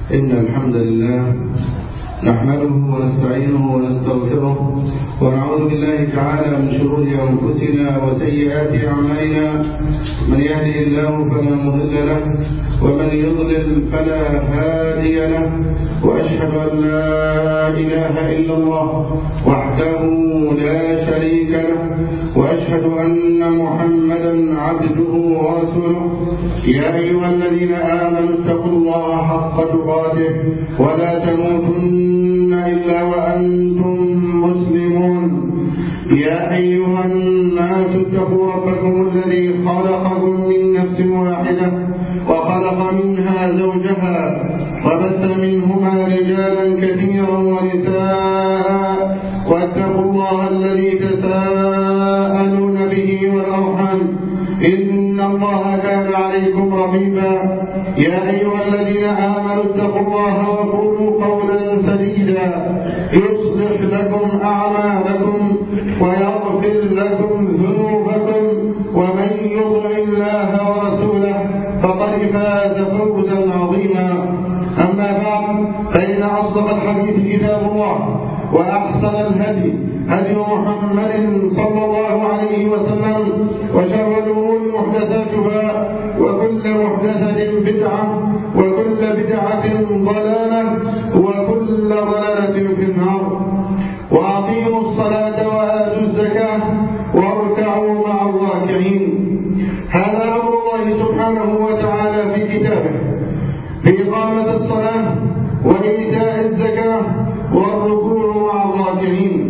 إن الحمد لله نحمده ونستعينه ونستغفره ونعوذ بالله تعالى من شرور أنفسنا وسيئات أعمالنا. من يهده الله فلا مضل له ومن يضلل فلا هادي له، وأشهد أن لا إله إلا الله وحده لا شريك له، وأشهد أن محمدا عبده ورسوله. يا أيها الذين آمنوا اتقوا الله حق تقاته ولا تموتن إلا وأنتم مسلمون. يا أيها الناس اتقوا ربكم الذي خلقكم من نفس واحدة وخلق منها زوجها وبث منهما رجالا كثيرا ونساء، واتقوا الله الذي تساءلون به والأرحام إن الله كان عليكم رقيبا. يا أيها الذين آمنوا اتقوا الله وقولوا قولا سديدا يصلح لكم أعمالكم ويغفر لكم ذنوبكم، ومن يطع الله ورسوله فقد فاز فوزا عظيما. أما بعد، فإن أصدق الحديث كتاب الله، وأحسن الهدي هدي محمد صلى الله عليه وسلم، وشر الأمور محدثاتها، وكل محدثة بدعة، وكل بدعة ضلالة، وكل ضلالة في النار. وأقيموا الصلاة وآتوا الزكاة واركعوا مع الراكعين. هذا أمر الله سبحانه وتعالى في كتابه بإقامة الصلاة وإيتاء الزكاة والركوع مع الراكعين.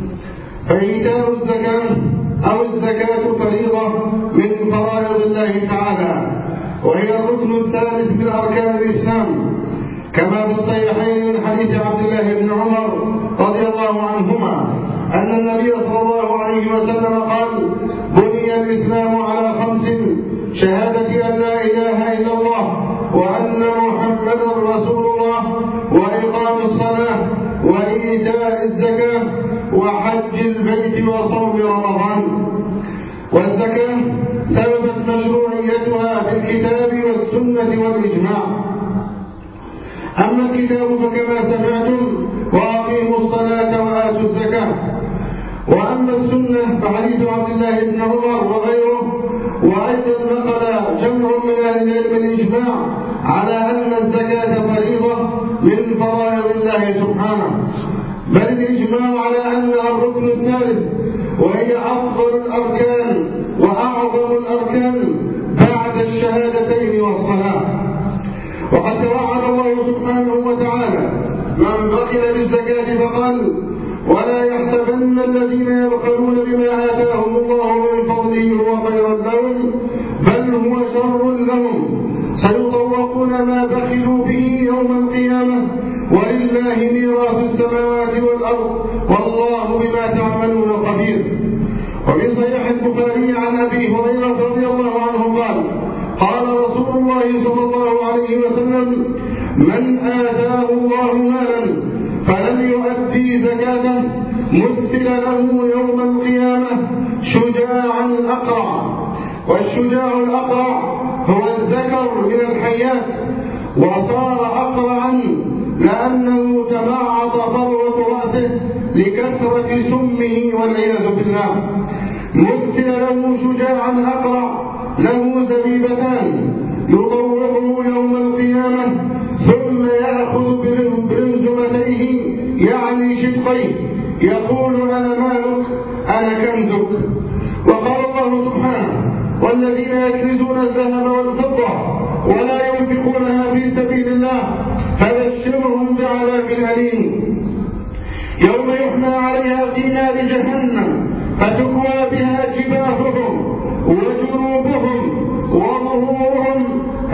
فإيتاء الزكاة أو الزكاة فريضة من فرائض الله تعالى، وهي الركن الثالث من أركان الإسلام، كما في الصحيحين من حديث عبد الله بن عمر رضي الله عنهما أن النبي صلى الله عليه وسلم قال: بني الإسلام على 5: شهادة أن لا إله إلا الله وأن محمدا رسول الله، وإقام الصلاة، وإيتاء الزكاة، وحج البيت، وصوم رمضان. والزكاة ثبتت مشروعيتها في الكتاب والسنة والإجماع. أما الكتاب فكما سمعتم: وأقيموا الصلاة وآتوا الزكاة. وأما السنة فحديث عبد الله بن عمر وغيره. وأيضا نقل جمع من أهل العلم الإجماع على أن الزكاة فريضة من فرائض الله سبحانه، بل الإجماع على أنها الركن الثالث، وهي أفضل الأركان وأعظم الأركان بعد الشهادتين والصلاة. وقد توعد الله سبحانه وتعالى من بخل بالزكاة فقال: ولا يحسبن الذين يبخلون بما آتاهم الله من فضله هو خيرا لهم بل هو شر لهم، سيطوقون ما بخلوا به يوم القيامة، ولله ميراث السماوات والأرض والله بما تعملون خبير. ومن صحيح البخاري عن أبي هريرة رضي الله عنه قال: قال رسول الله صلى الله عليه وسلم: من آتاه الله مالا فلم يؤدي زكاته مثل له يوم القيامة شجاعا أقرع. والشجاع الأقرع هو الذكر من الحيات، وصار أقرعا لأنه تمعط فروة رأسه لكثرة سمه والعياذ بالله. مثل له شجاعا أقرع له زبيبتان يطوقه يوم القيامة، ثم يأخذ برمزمتيه يعني شقيه يقول: أنا مالك أنا كنزك. وقال الله سبحانه: والذين يكنزون الذهب والفضة ولا ينفقونها في سبيل الله فبشرهم بعذاب أليم يوم يحمى عليها في نار جهنم فتكوى بها جباههم وجنوبهم وظهورهم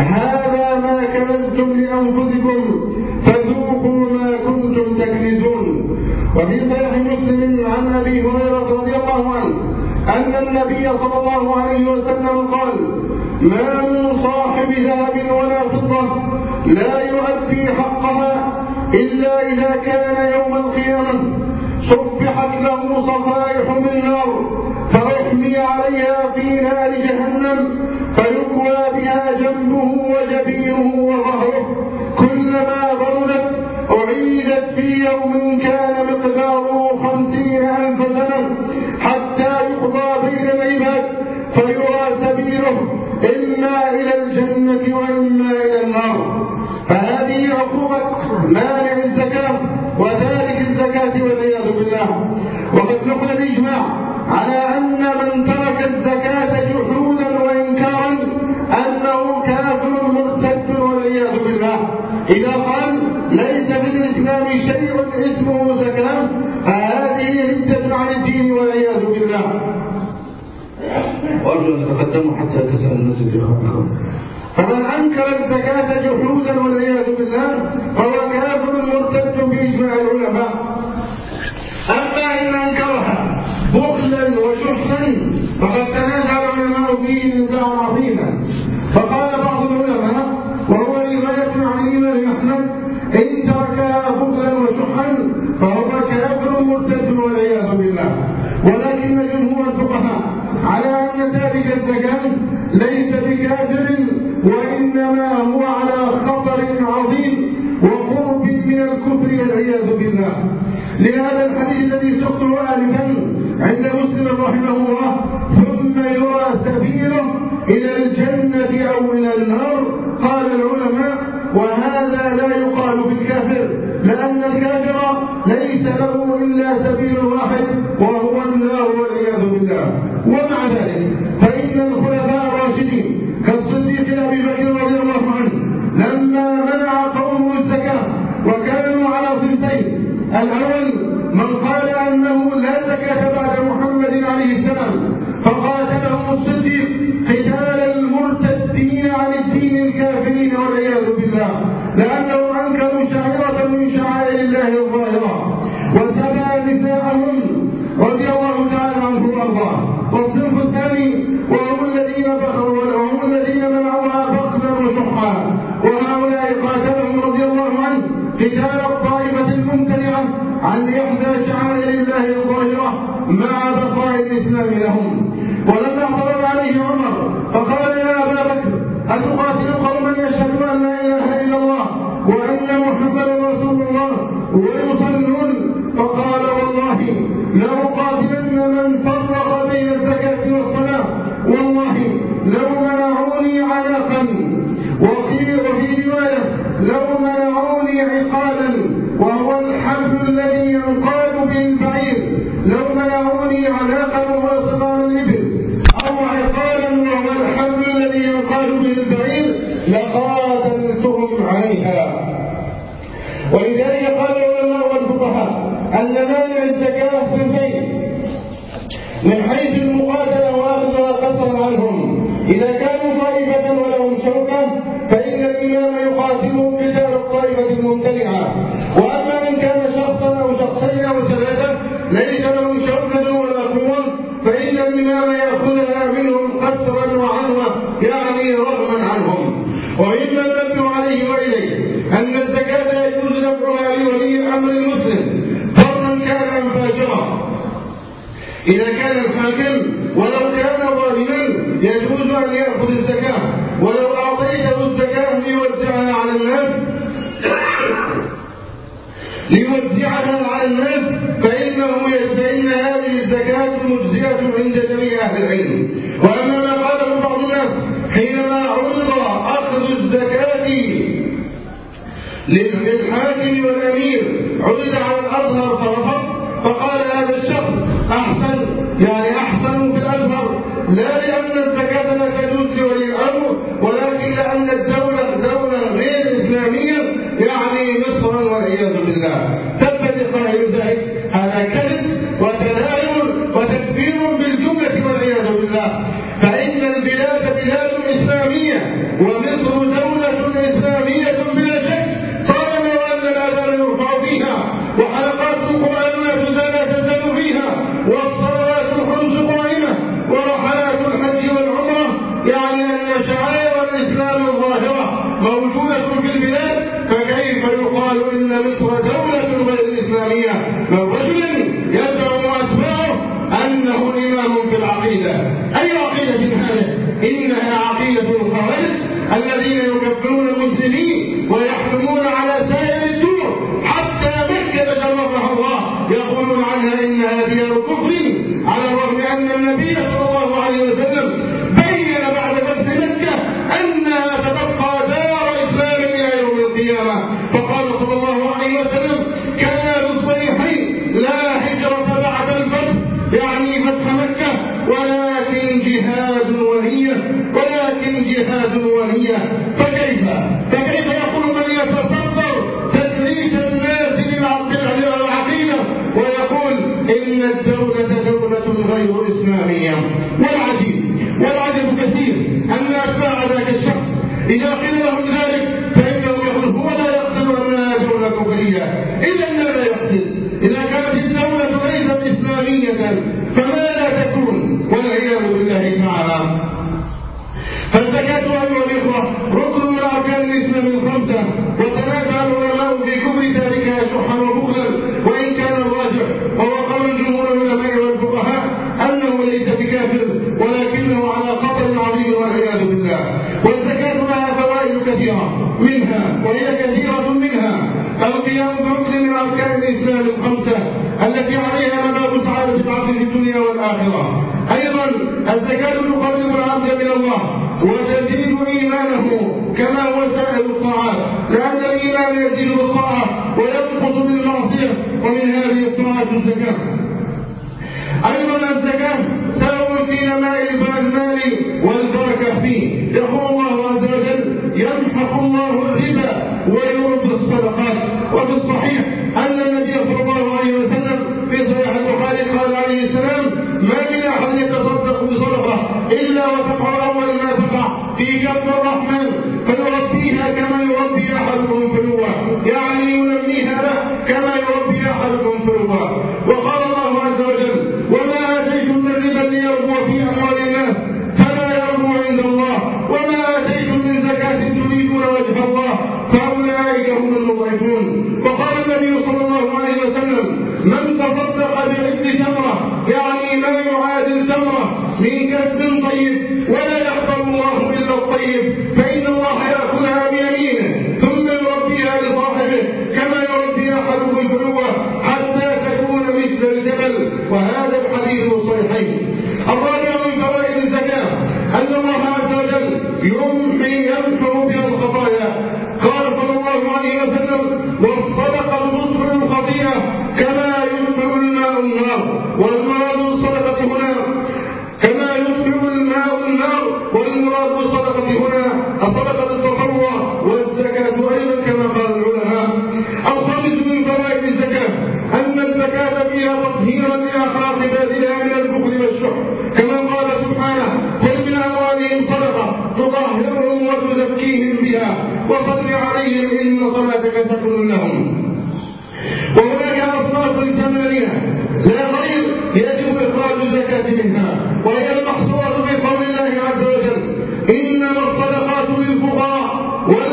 هذا ما كنزتم لأنفسكم فذوقوا ما كنتم تكنزون. وفي صحيح مسلم عن أبي هريرة رضي الله عنه أن النبي صلى الله عليه وسلم قال: ما من صاحب ذهب ولا فضة لا يؤدي حقها إلا إذا كان يوم القيامة صفحت له صفائح من نار فأحمي عليها في نار جهنم فيكوى بها جنبه وجبينه وظهره كلما إذا قال ليس في الإسلام شيء اسمه زكاة فهذه ردة عن الدين والعياذ بالله. وأرجو أن تقدموا حتى تسأل الناس إخوانكم. فمن أنكر الزكاة جحودا والعياذ بالله فهو كافر مرتد بإجماع العلماء. أما إن أنكرها بخلا وشحا فقد تنازع العلماء فيه نزاعا عظيما. فقال بعض العلماء وهو رواية عن الإمام أحمد إن تركها بخلا وشحا فهو كافر مرتد والعياذ بالله. ولكن جمهور الفقهاء على أن تارك الزكاة ليس بكافر وإنما هو على خطر عظيم وقرب من الكفر والعياذ بالله. لهذا الحديث الذي سقته آنفا عند مسلم رحمه الله ثم يرى سبيله إلى الجنة أو إلى النار. قال العلماء وهذا لا يقال بالكافر لأن الكافر ليس له إلا سبيل واحد وهو النار والعياذ بالله. ومع ذلك فإن الخلفاء الراشدين كالصديق أبي بكر رضي الله عنه لما منع قومه الزكاة وكانوا على صنفين. الأول من قال أنه لا زكاة بعد محمد عليه السلام فقاتلهم الصديق قتال المرتدين عن الدين الكافرين والعياذ بالله لأنهم أنكروا شعيرة من شعائر الله الظاهرة وسبى نساءهم رضي الله تعالى عنهم وأرضاه. والصنف الثاني وهم الذين منعوها بخلا وشحا وهؤلاء قاتلهم رضي الله عنه قتال الطائفة الممتنعة عن إحدى شعائر الله الظاهرة مع بقاء الإسلام لهم. ولما اعترض عليه عمر فقال يا أبا بكر أتقاتل قوما يشهدون أن لا إله إلا الله وأن محمدا رسول الله ويصلون؟ فقال والله لأقاتلن من فرق بين الزكاة والصلاة والله لو منعوني عناقا وفي رواية لو منعوني عقالا وهو الحبل الذي ينقاد به البعير لو منعوني عناقا وهو صغار الإبل أو عقالا وهو الحبل الذي ينقاد به البعير لقاتلتهم عليها. ولذلك قال العلماء والفقهاء أن مانع الزكاة صنفين من حيث المقاتلة وأخذها قصرا عنهم. إذا كانوا طائفة ولهم شوكة فإن الإمام يقاتلهم قتال الطائفة الممتنعة. وأما إن كان شخصا أو شخصين أو ثلاثة ليس لهم شوكة ولا قوة فإن الإمام يأخذها منهم قصرا وعنوة يعني رغما عنهم. ومما نبه عليه وإليه أن الزكاة يجوز دفعها لولي أمر المسلم فرا كان أم فاجرا. إذا كان الحاكم ولو كان ظالما يجوز أن يأخذ الزكاة ولو أعطيته الزكاة ليوزعها على الناس فإن هذه الزكاة مجزية عند جميع أهل العلم. وأما ما قاله بعض الناس حينما عرض أخذ الزكاة للحاكم والأمير عرض على الأزهر فرفض فقال هذا الشخص أحسن في الأزهر لا لأن الزكاة لا تجوز لولي الأمر ولكن لأن الدولة دولة غير إسلامية يعني مصرا والعياذ بالله. تبت قائل ذلك هذا كذب وتلاعب وتكفير بالجملة والعياذ بالله. فإن البلاد بلاد إسلامية ومصر دولة إسلامية بلا شك طالما وأن الأذان يرفع فيها وحلقات القرآن لا تزال فيها والصلوات الخمس قائمة ورحلات الحج والعمرة يعني أن شعائر الإسلام الظاهرة موجودة في البلاد فكيف يقال إن مصر دولة غير إسلامية من رجل يزعم أتباعه أنه إمام في العقيدة؟ أي عقيدة هذه؟ إنها عقيدة الخوارج الذين يكفرون المسلمين ويحكمون على سائر الدور حتى مكة شرفها الله يقولون عنها إنها ديار كفر على الرغم أن النبي صلى الله عليه وسلم بين بعد فتح مكة أنها ستبقى دار إسلام إلى يوم القيامة. فقال صلى الله عليه وسلم كما في الصحيحين لا هجرة بعد الفتح يعني فتح مكة ولكن جهاد ونية. فكيف يقول من يتصرف والعجب كثير أن أتباع ذاك الشخص إذا قيل لهم ذلك فإنه يقول هو لا يقتل أنها دولة كفرية. إذا ماذا يقصد؟ إذا كانت الدولة ليست إسلامية فماذا تكون؟ والعياذ بالله تعالى. فالزكاة أيها الإخوة ركن من أركان الإسلام الخمسة، وتنازع العلماء في كفر تاركها شحا وبخلا، وإن كان الراجح وهو قول جمهور العلماء والفقهاء أنه ليس بكافر ولكنه على خطر عظيم والعياذ بالله. والزكاة لها فوائد كثيرة منها، وهي كثيرة منها القيام بركن من أركان الإسلام الخمسة التي عليها مباب سعادة العبد في الدنيا والآخرة. أيضا الزكاة تقرب العبد من الله وتزيد إيمانه كما هو سائر الطاعات، لأن الإيمان يزيد بالطاعة وينقص بالمعصية، ومن هذه الطاعات الزكاة. أيضا الزكاة سبب في نماء المال والبركة فيه. يقول الله عز وجل يمحق الله الربا ويربي الصدقات. وفي الصحيح أن النبي صلى الله عليه وسلم في صحيح البخاري قال عليه السلام ما من أحد يتصدق بصدقة إلا وتقع أول ما تقع في كف الرحمن فيربيها كما يربي أحدكم فلوة، يعني ينميها له كما يربي أحدكم فلوة. وقال الله عز وجل وما آتيتم من ربا ليربو في أموال الناس فلا يربو عند الله وما آتيتم من زكاة تريدون وجه الله فأولئك هم المضعفون. وقال النبي صلى الله عليه وسلم من تصدق بعد تمرة، يعني ما يعادل تمرة من كسب طيب ولا يقبل الله إلا الطيب فإن الله يأكلها بيمينه ثم يربيها لصاحبه كما يربي أحدكم فلوة حتى تكون مثل الجبل. وهذا الحديث صحيح. الرابع من فوائد الزكاة أن الله عز وجل يمحو بها الخطايا. قال صلى الله عليه وسلم والصدقة تطفئ الخطيئة كما يطفئ الماء النار. والمراد بالصدقة هنا كما يطفئ الماء النار، والمراد بالصدقة هنا الصدقة التطوع والزكاة أيضا كما قال العلماء. الخامس من فوائد الزكاة أن الزكاة فيها تطهيرا لأخلاق عبادها من البخل والشح، كما قال سبحانه خذ من أموالهم صدقة تطهرهم وتزكيهم بها وصل عليهم إن صلاتك سكن لهم. وهناك أصناف ثمانية لا غير يجب إخراج الزكاة منها، وهي المحصورة في قول الله عز وجل إنما الصدقات للفقراء.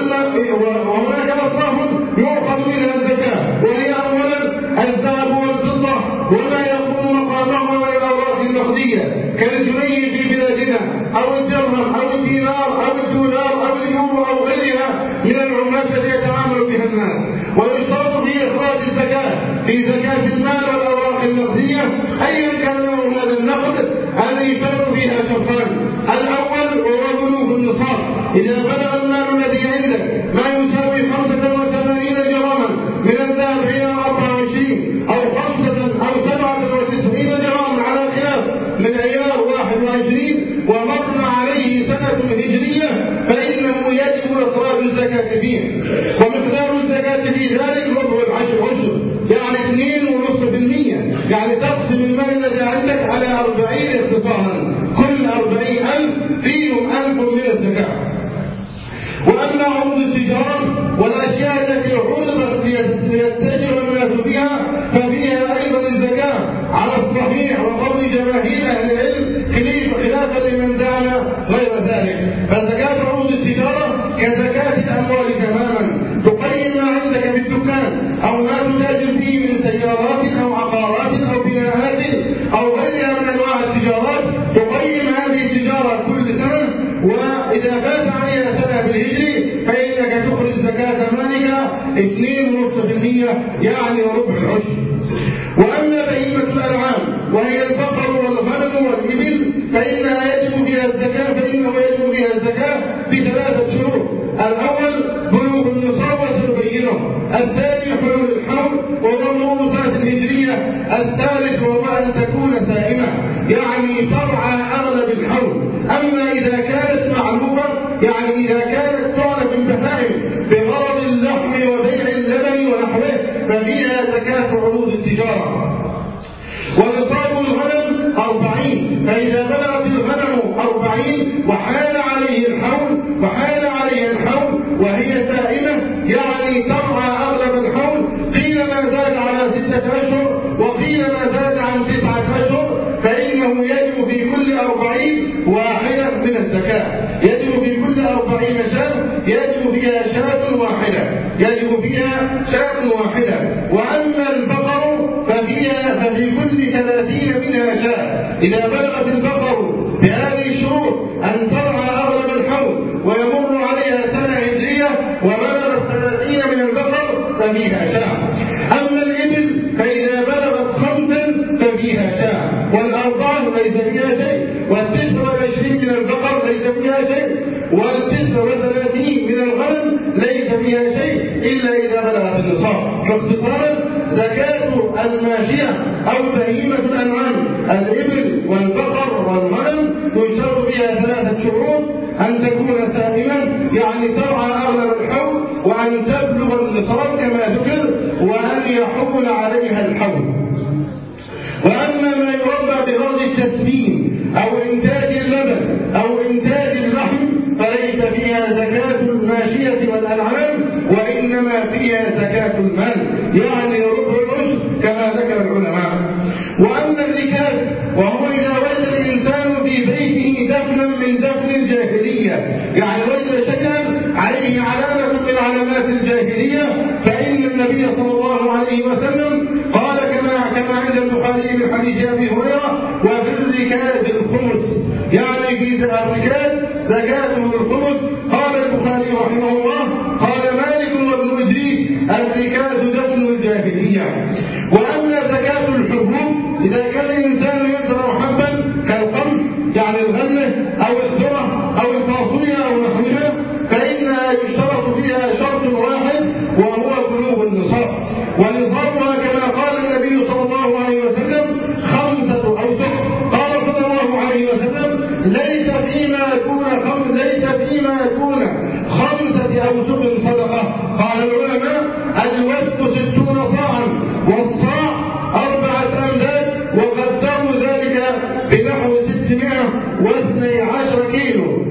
وهناك أصناف يؤخذ منها الزكاة، وهي أولا الذهب والفضة وما يقوم مقامه من الأوراق النقدية كالجنيه في بلادنا أو الدرهم أو الدينار أو الدولار أو اليورو أو غيرها من العملات التي يتعامل بها الناس. ويشترط في إخراج الزكاة في زكاة المال والأوراق النقدية أيا كان نوع هذا النقد أن يشترط فيها شرطان. الأول وهو بلوغ النصاب. إذا بلغ المال الذي عندك ما يساوي 85 جراما من الذهب إلى 24 أو 5 أو 97 جراما على خلاف من عيار 21 ومر عليه سنة هجرية فإنه يجب إخراج الزكاة فيه. ومقدار الزكاة في ذلك ربع العشر، يعني 2.5%، يعني تقسم المال الذي عندك على 40 اختصارا، كل 40,000 فيهم 1000 من الزكاة. وأما عروض التجارة والأشياء التي عرضت ليتجر الناس بها ففيها أيضا الزكاة على الصحيح وقول جماهير أهل العلم خلافا لمن زعم غير ذلك. فزكاة عروض التجارة كزكاة الأموال تماما، تقيم ما عندك بالدكان أو ما تتاجر فيه من سيارات أو عقارات أو بناءات أو غيرها من أنواع التجارات، تقيم هذه التجارة كل سنة، وإذا فات عليها سنة بالهجري فإنك تخرج زكاة مالك 2.5%، يعني ربع العشر. وأما بهيمة الأنعام وهي البقر والغنم والإبل فإنها يجب فيها الزكاة ب3 شروط. الأول بلوغ النصاب وتبينه، الثاني حلول الحول وظهور سنة الهجرية، الثالث وهو أن تكون سائمة يعني ترعى أغلب الحول. أما إذا كانت معلومة يعني إذا كانت تعلف البهائم بغرض اللحم وبيع اللبن ونحوه ففيها زكاة عروض التجارة. ونصاب الغنم 40، فإذا بلغ إذا بلغت البقر بهذه الشروط أن ترعى أغلب الحول ويمر عليها سنة هجرية وبلغت 30 من البقر ففيها شاة. أما الإبل فإذا بلغت 5 ففيها شاة، والأربعة ليس فيها شيء، 29 من البقر ليس فيها شيء، 39 من الغنم ليس فيها شيء إلا إذا بلغت النصاب. باختصار زكاة الماشية أو بهيمة الأنعام الإبل والبقر والغنم يشترط فيها 3 شروط: أن تكون سائما يعني ترعى أغلب الحول، وأن تبلغ النصاب كما ذكر، وأن يحول عليها الحول. وأما ما يربى بغرض التسمين أو إنتاج اللبن أو إنتاج اللحم فليس فيها زكاة الماشية والأنعام، وإنما فيها زكاة المال يعني ربع العشر كما ذكر العلماء. وأما الركاز وهو إذا وجد الإنسان في بيته دفنا من دفن الجاهلية، يعني وجد شكلا عليه علامة من علامات الجاهلية، فإن النبي صلى الله عليه وسلم قال كما عند البخاري من حديث أبي هريرة: وفي الركاز الخمس، يعني في الركاز زكاته الخمس. قال البخاري رحمه الله: قال مالك وابن إدريس: الركاز دفن الجاهلية. وأما زكاة الحبوب إذا كان الإنسان يزرع حبا كالقمح يعني الغلة أو الذرة أو الفاصوليا أو نحوها فإنها يشترط فيها شرط واحد وهو بلوغ النصاب، ونصابها كما قال النبي صلى الله عليه وسلم 5 أوسق. قال صلى الله عليه وسلم: ليس فيما يكون 5 أوسق صدقة. قال العلماء: الوسق 60 صاعا، والصاع 4 أمداد، وقدروا ذلك بنحو 612 كيلو،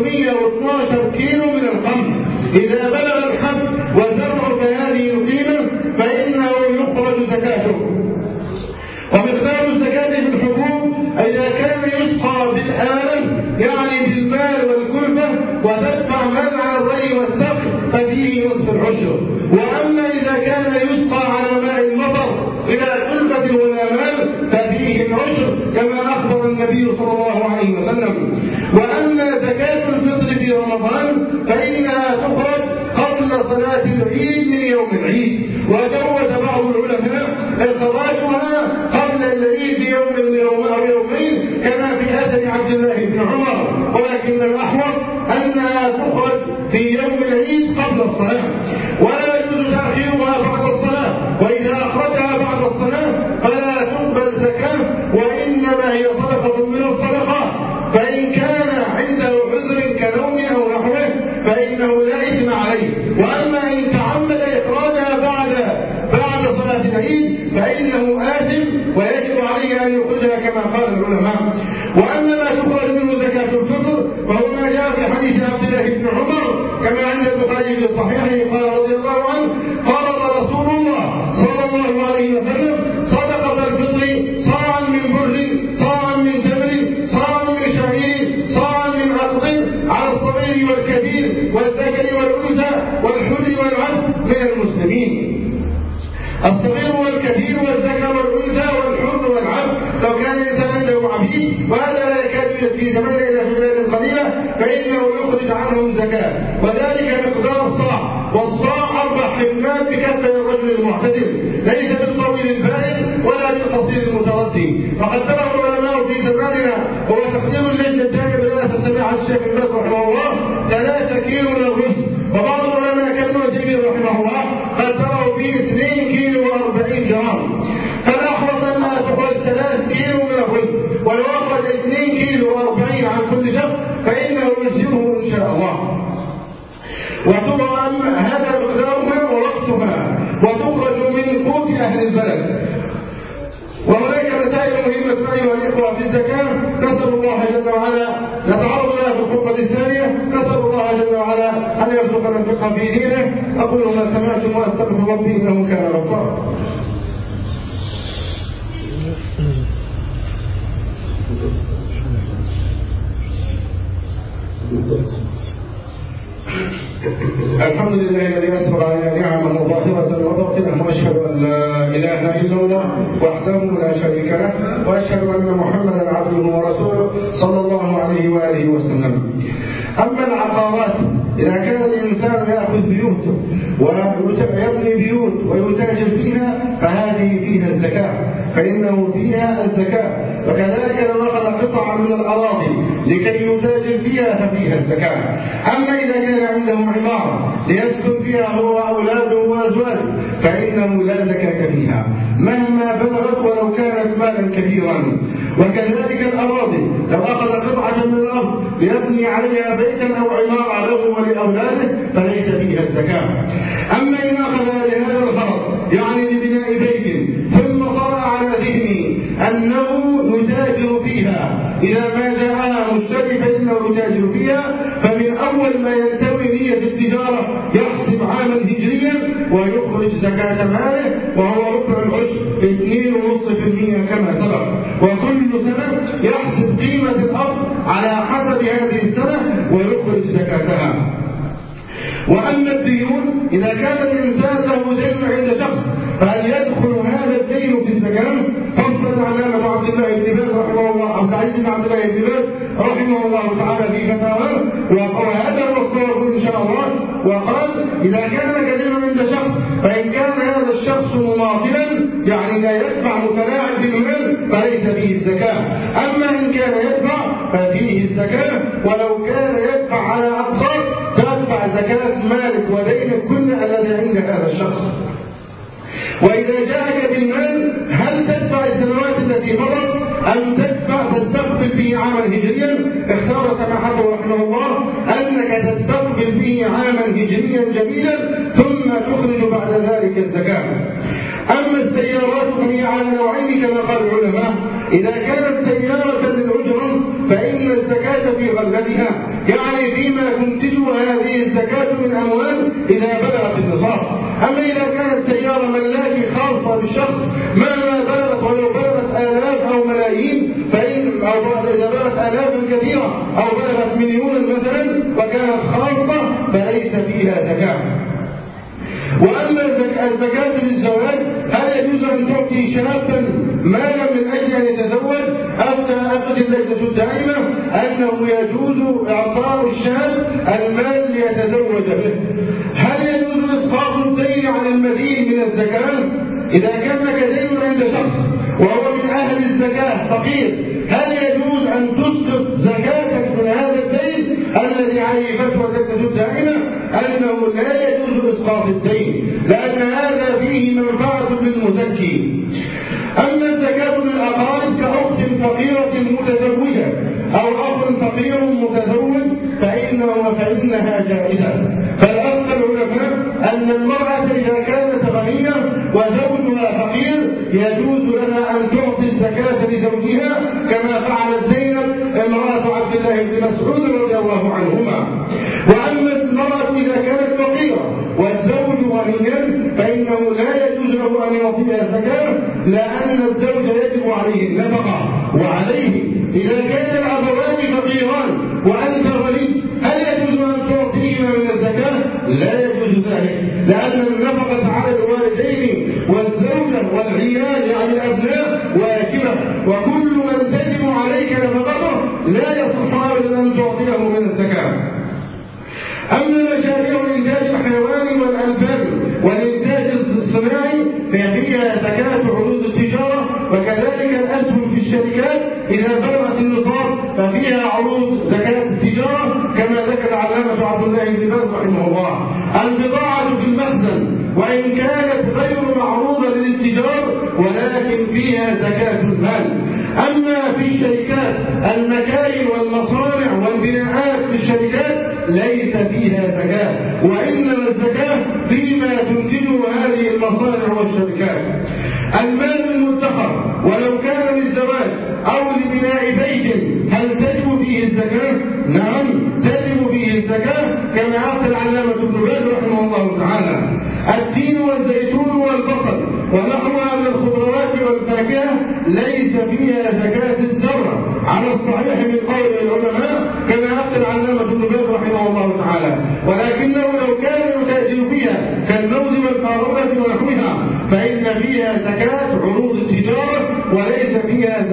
612 كيلو من القمح. إذا بلغ الحب وزرع بهذه القيمة فإنه يخرج زكاته. ومقدار الزكاة في الحبوب إذا كان يسقى بالآلة يعني بالمال والكلفة وتدفع منع الري والسقي ففيه نصف العشر. وأما إذا كان يسقى على ماء المطر إلى كلفة ولا مال ففيه العشر كما أخبر النبي صلى الله عليه وسلم. وأما زكاة الفطر في رمضان فإنها تخرج قبل صلاة العيد من يوم العيد، وجوز بعض العلماء إخراجها قبل العيد بيوم أو يومين كما في أثر عبد الله بن عمر، ولكن الأحوط أنها تخرج في يوم العيد قبل الصلاة، ولا يجوز تأخيرها بعد الصلاة. وإذا أخرجها بعد الصلاة فلا تقبل زكاة، وإنما هي صدقة من الصدقات، فإن كان عنده عذر كنوم أو نحوه فإنه لا إثم عليه. وأما إن تعمد إخراجها بعد صلاة العيد فإنه آثم ويجب عليه أن يخرجها كما قال العلماء. وأما ما تخرج منه زكاة الفطر فهو ما جاء في حديث عبد الله بن عمر كما عند البخاري في صحيحه قال رضي الله عنه: فرض رسول الله صلى الله عليه وسلم صدقة الفطر صاعا من بر، صاعا من تمر، صاعا من شعير، صاعا من أرض، على الصغير والكبير والذكر والأنثى والحر والعبد من المسلمين. الصغير والكبير والذكر والأنثى والحر والعبد لو كان الإنسان عنده عبيد، وهذا لا يكاد في زماننا إلا في بلاد قليلة فإنه يخرج عنهم زكاة، وذلك مقدار الصاع، والصاع 4 حملات بكفي الرجل المعتدل، ليس بالطويل البائن ولا بالقصير المتردي. فقدره العلماء في زماننا هو تقدير اللجنة الدائمة برئاسة سماحة الشيخ بن باز رحمه الله 3 كيلو من الرز، وبعض العلماء كابن عثيمين رحمه الله قدره فيه 2 كيلو و40 جرام. فالأحوط أنها تخرج 3 كيلو من الرز، ولو أخرج 2 كيلو و40 عن كل شخص فإنه يجزئه إن شاء الله. وتبقى هذا مقدارها ووقتها، وتخرج من قوت أهل البلد. وهناك مسائل مهمة أيها الإخوة في الزكاة نسأل الله جل وعلا، نتعرض لها في الخطبة الثانية، نسأل الله جل وعلا أن يرزقنا الفقه في دينه. أقول ما سمعتم وأستغفر ربي إنه كان غفارا. الحمد لله الذي أسبغ علينا نعمه ظاهرة وباطنة، وأشهد أن لا إله إلا الله وحده لا شريك له، وأشهد أن محمدا عبده ورسوله صلى الله عليه وآله وسلم. أما العقارات، إذا كان الإنسان يأخذ بيوته ويبني بيوت ويتاجر فيها فهذه فيها الزكاة، فإنه فيها الزكاة. وكذلك لو أخذ قطعا من الأراضي لكي يتاجر فيها ففيها الزكاة. أما إذا كان عنده عمارة ليسكن فيها هو وأولاده وأزواجه فإنه لا زكاة فيها مهما بلغت ولو كانت مالا كبيرا. وكذلك الأراضي، لو أخذ قطعة من الأرض ليبني عليها بيتا أو عمارة له ولأولاده فليس فيها الزكاة. أما إن أخذ لهذا الغرض يعني لبناء بيت ثم طرأ على ذهنه أنه يتاجر فيها، إذا ما جاءها مشتري فإنه يتاجر فيها، فمن أول ما ينتوي نية التجارة يحسب عاما هجريا ويخرج زكاة ماله، وهو ربع العشر 2.5% كما سبق. وكل سنة يحسب قيمة الأرض على حسب هذه السنة ويخرج زكاتها. وأما الديون، إذا كان الإنسان له دين عند شخص فهل يدخل هذا الدين في الزكاة؟ فصل علامة عبد الله بن باز رحمه الله، عبد العزيز بن عبد الله بن باز رحمه الله تعالى في فتاواه، وهذا هو الصواب إن شاء الله. وقال إذا كان كدين عند شخص فإن كان هذا الشخص مماطلا يعني لا يدفع متلاعب بالمال فليس فيه الزكاة. أما إن كان يدفع ففيه الزكاة، ولو كان يدفع على أقساط تدفع زكاة مالك ودينك كل الذي عند هذا الشخص. وإذا جاءك بالمال هل تدفع السنوات التي مضت أم تستقبل به عاما هجريا؟ اختار سماحته رحمه الله أنك تستقبل به عاما هجريا جديدا ثم تخرج بعد ذلك الزكاة. أما السيارات فهي على نوعين كما قال العلماء، إذا كانت سيارة للأجرة فإن الزكاة في غلتها، يعني فيما تنتجها هذه الزكاة من أموال إذا بلغت النصاب. أما إذا كانت سيارة ملاكي خاصة بالشخص مهما بلغت ولو بلغت آلاف أو ملايين أو إذا بلغت آلاف كثيرة أو بلغت مليونا مثلا وكانت خاصة فليس فيها زكاة. وأما الزكاة للزواج، هل يجوز أن تعطي شابا مالا من أجل أن يتزوج؟ أفتت اللجنة الدائمة أنه يجوز إعطاء الشاب المال ليتزوج به. هل يجوز إسقاط الدين عن المدين من الزكاة؟ إذا كان كدين عند شخص وهو من أهل الزكاة فقير، هل يجوز أن تسقط زكاة من هذا الدين الذي عليه فتوى اللجنة الدائمة أنه لا يجوز إسقاط الدين لأن هذا فيه منفعة للمزكي؟ أما الزكاة للأقارب كأخت فقيرة متزوجة أو أخ فقير متزوج فإنها جائزة. فالأصل العلماء أن المرأة إذا كانت غنية وزوجها فقير يجوز لها أن تعطي الزكاة لزوجها كما فعلت زينب امرأة عبد الله بن مسعود رضي الله عنهما. وأما المرأة إذا كانت فقيرة والزوج غنيا فإنه لا يجوز له أن يعطيها الزكاة لأن الزوج يجب عليه النفقة. وعليه إذا كان الأبوان فقيران وأنت غني هل يجوز أن تعطيهما من الزكاة؟ لا يجوز ذلك، لأن النفقة على الوالدين والزوجة والعيال يعني الأبناء واجبة، وكل من تجب عليك نفقته لا يصح أبدا أن تعطيه من الزكاة. أما مشاريع الإنتاج الحيواني والأنفال والإنتاج الصناعي ففيها زكاة عروض التجارة، وكذلك الأسهم في الشركات إذا بلغت النصاب ففيها عروض زكاة التجارة كما ذكر العلامة عبد الله بن باز رحمه الله. البضاعة في المخزن وإن كانت غير معروضة للاتجار ولكن فيها زكاة المال. أما في الشركات المكاين والمصانع والبناءات في الشركات ليس فيها زكاة، وإنما الزكاة فيما تنتجه هذه المصانع والشركات. المال المدخر ولو كان للزواج أو لبناء بيت هل تجب فيه الزكاة؟ نعم تجب فيه الزكاة كما عقد العلامة ابن باز رحمه الله تعالى. التين والزيتون والبصل ونحوها من الخضروات والفاكهة ليس فيها زكاة الذرة على الصحيح من قول العلماء كما عقد العلامة ابن باز رحمه الله تعالى، ولكنه لو كان يتاجر فيها كالموز والفاروقة ونحوها فإن فيها زكاة عروض التجارة. التجارة وليس فيها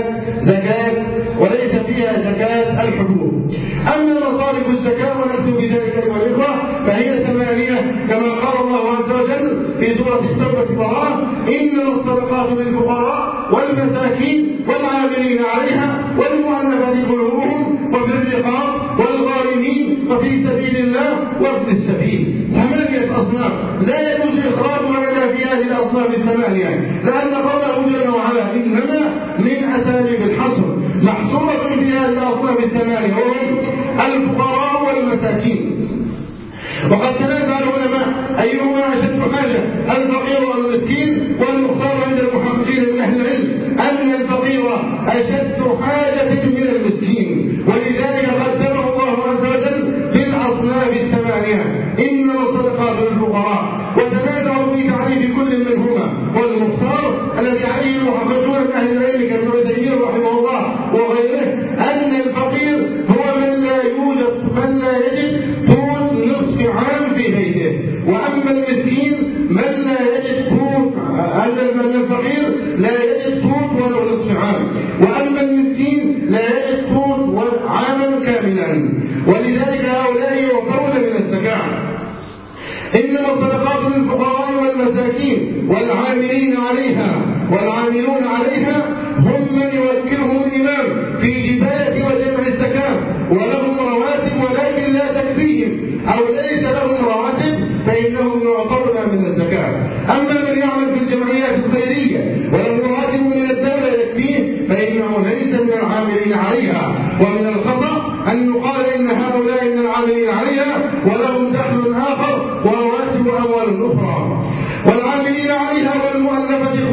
وليس فيها زكاة الحبوب. أما مصارف الزكاة ونحن بذلك أيها الإخوة فهي 8 كما قال الله عز وجل في سورة التوبة براءة: إنما الصدقات للفقراء والمساكين والعاملين عليها والمؤلفة قلوبهم وفي الرقاب والغارمين وفي سبيل الله وابن السبيل. 8 أصناف لا يجوز إخراجها إلا في هذه الأصناف 8، لأن قوله جل وعلا إنما من أساليب الحصر محصورة في هذه الأصناف 8 وهم الفقراء والمساكين. وقد تنازع العلماء أيهما أشد حاجة الفقير والمسكين، والمختار عند المحققين من أهل العلم أن الفقير أشد حاجة من المسكين، ولذلك قدمه الله عز وجل بالأصناف 8: إنما الصدقات للفقراء. وتنازعوا في تعريف كل منهما، والمختار الذي عليه المحققون من أهل العلم كابن تيمية رحمه الله وغيره أن الفقير هو من لا يجد قوت نصف عام في بيته، وأما المسكين من لا يجد قوت، أن الفقير لا يجد قوت ولو نصف عام، وأما المسكين لا يجد قوت عاما كاملا، ولذلك هؤلاء يعطون من الزكاة. إنما الصدقات للفقراء والمساكين والعاملين والعاملون عليها هم من يوكلهم الإمام في جباية وجمع الزكاة، ولهم رواتب ولكن لا تكفيهم، أو ليس لهم رواتب فإنهم يعطون من الزكاة. أما من يعمل في الجمعيات الخيرية وله راتب من الدولة يكفيه فإنه ليس من العاملين عليها. ومن الخطأ أن يقال إن هؤلاء من العاملين عليها ولهم دخل آخر ورواتب أموال أخرى. والعاملين عليها والمؤلفة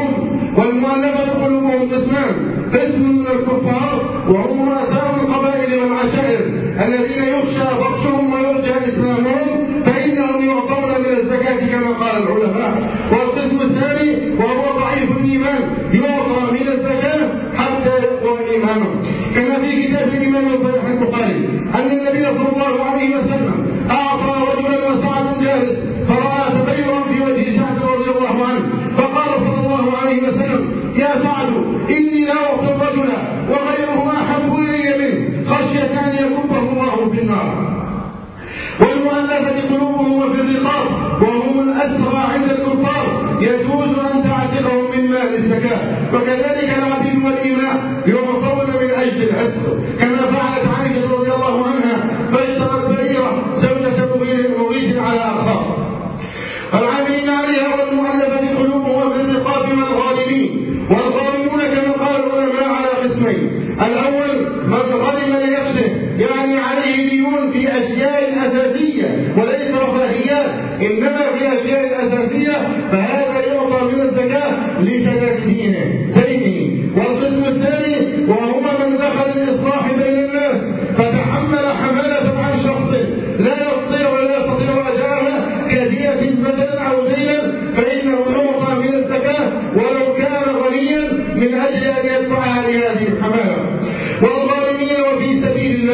قلوبهم قسمان: قسم من الكفار وهم رؤساء القبائل والعشائر الذين يخشى بطشهم ويرجى إسلامهم فإنهم يعطون من الزكاة كما قال العلماء. والقسم الثاني وهو ضعيف الإيمان يعطى من الزكاة حتى يقوى إيمانه، كما في كتاب الإمام صحيح البخاري أن النبي صلى الله عليه وسلم أعطى رجلا وسعد جالس فرأى تغيرا في وجه سعد رضي الله عنه، فقال صلى الله عليه وسلم: يا سعد إني لا أعطي الرجل وغيره أحب إلي منه خشية أن يكبه الله في النار. والمؤلفة قلوبهم وفي الرقاب وهم الأسرى عند الكفار يجوز أن تعتقهم من مال الزكاة. وكذلك العبيد والإماء يعطون من أجل الأسر، كما فعلت عائشة رضي الله عنها فاشترت بريرة زوجة مغيث على أقساط. والعاملين عليها والمؤلفة قلوبهم وفي الرقاب والغارمون كما قال العلماء على قسمين: الأول من غرم لنفسه يعني عليه ديون في أشياء أساسية وليس رفاهيات إنما في أشياء أساسية، فهذا يعطى من الزكاة لسداد دينه. والقسم الثاني وهما من دخل الإصلاح بين الناس فتحمل حمالة عن شخص لا يستطيع أداءها كدية مثلا أو دينا فإنه يعطى من الزكاة ولو كان غنيا من أجل أن يدفعها لهذه الحمالة. والغارمين وفي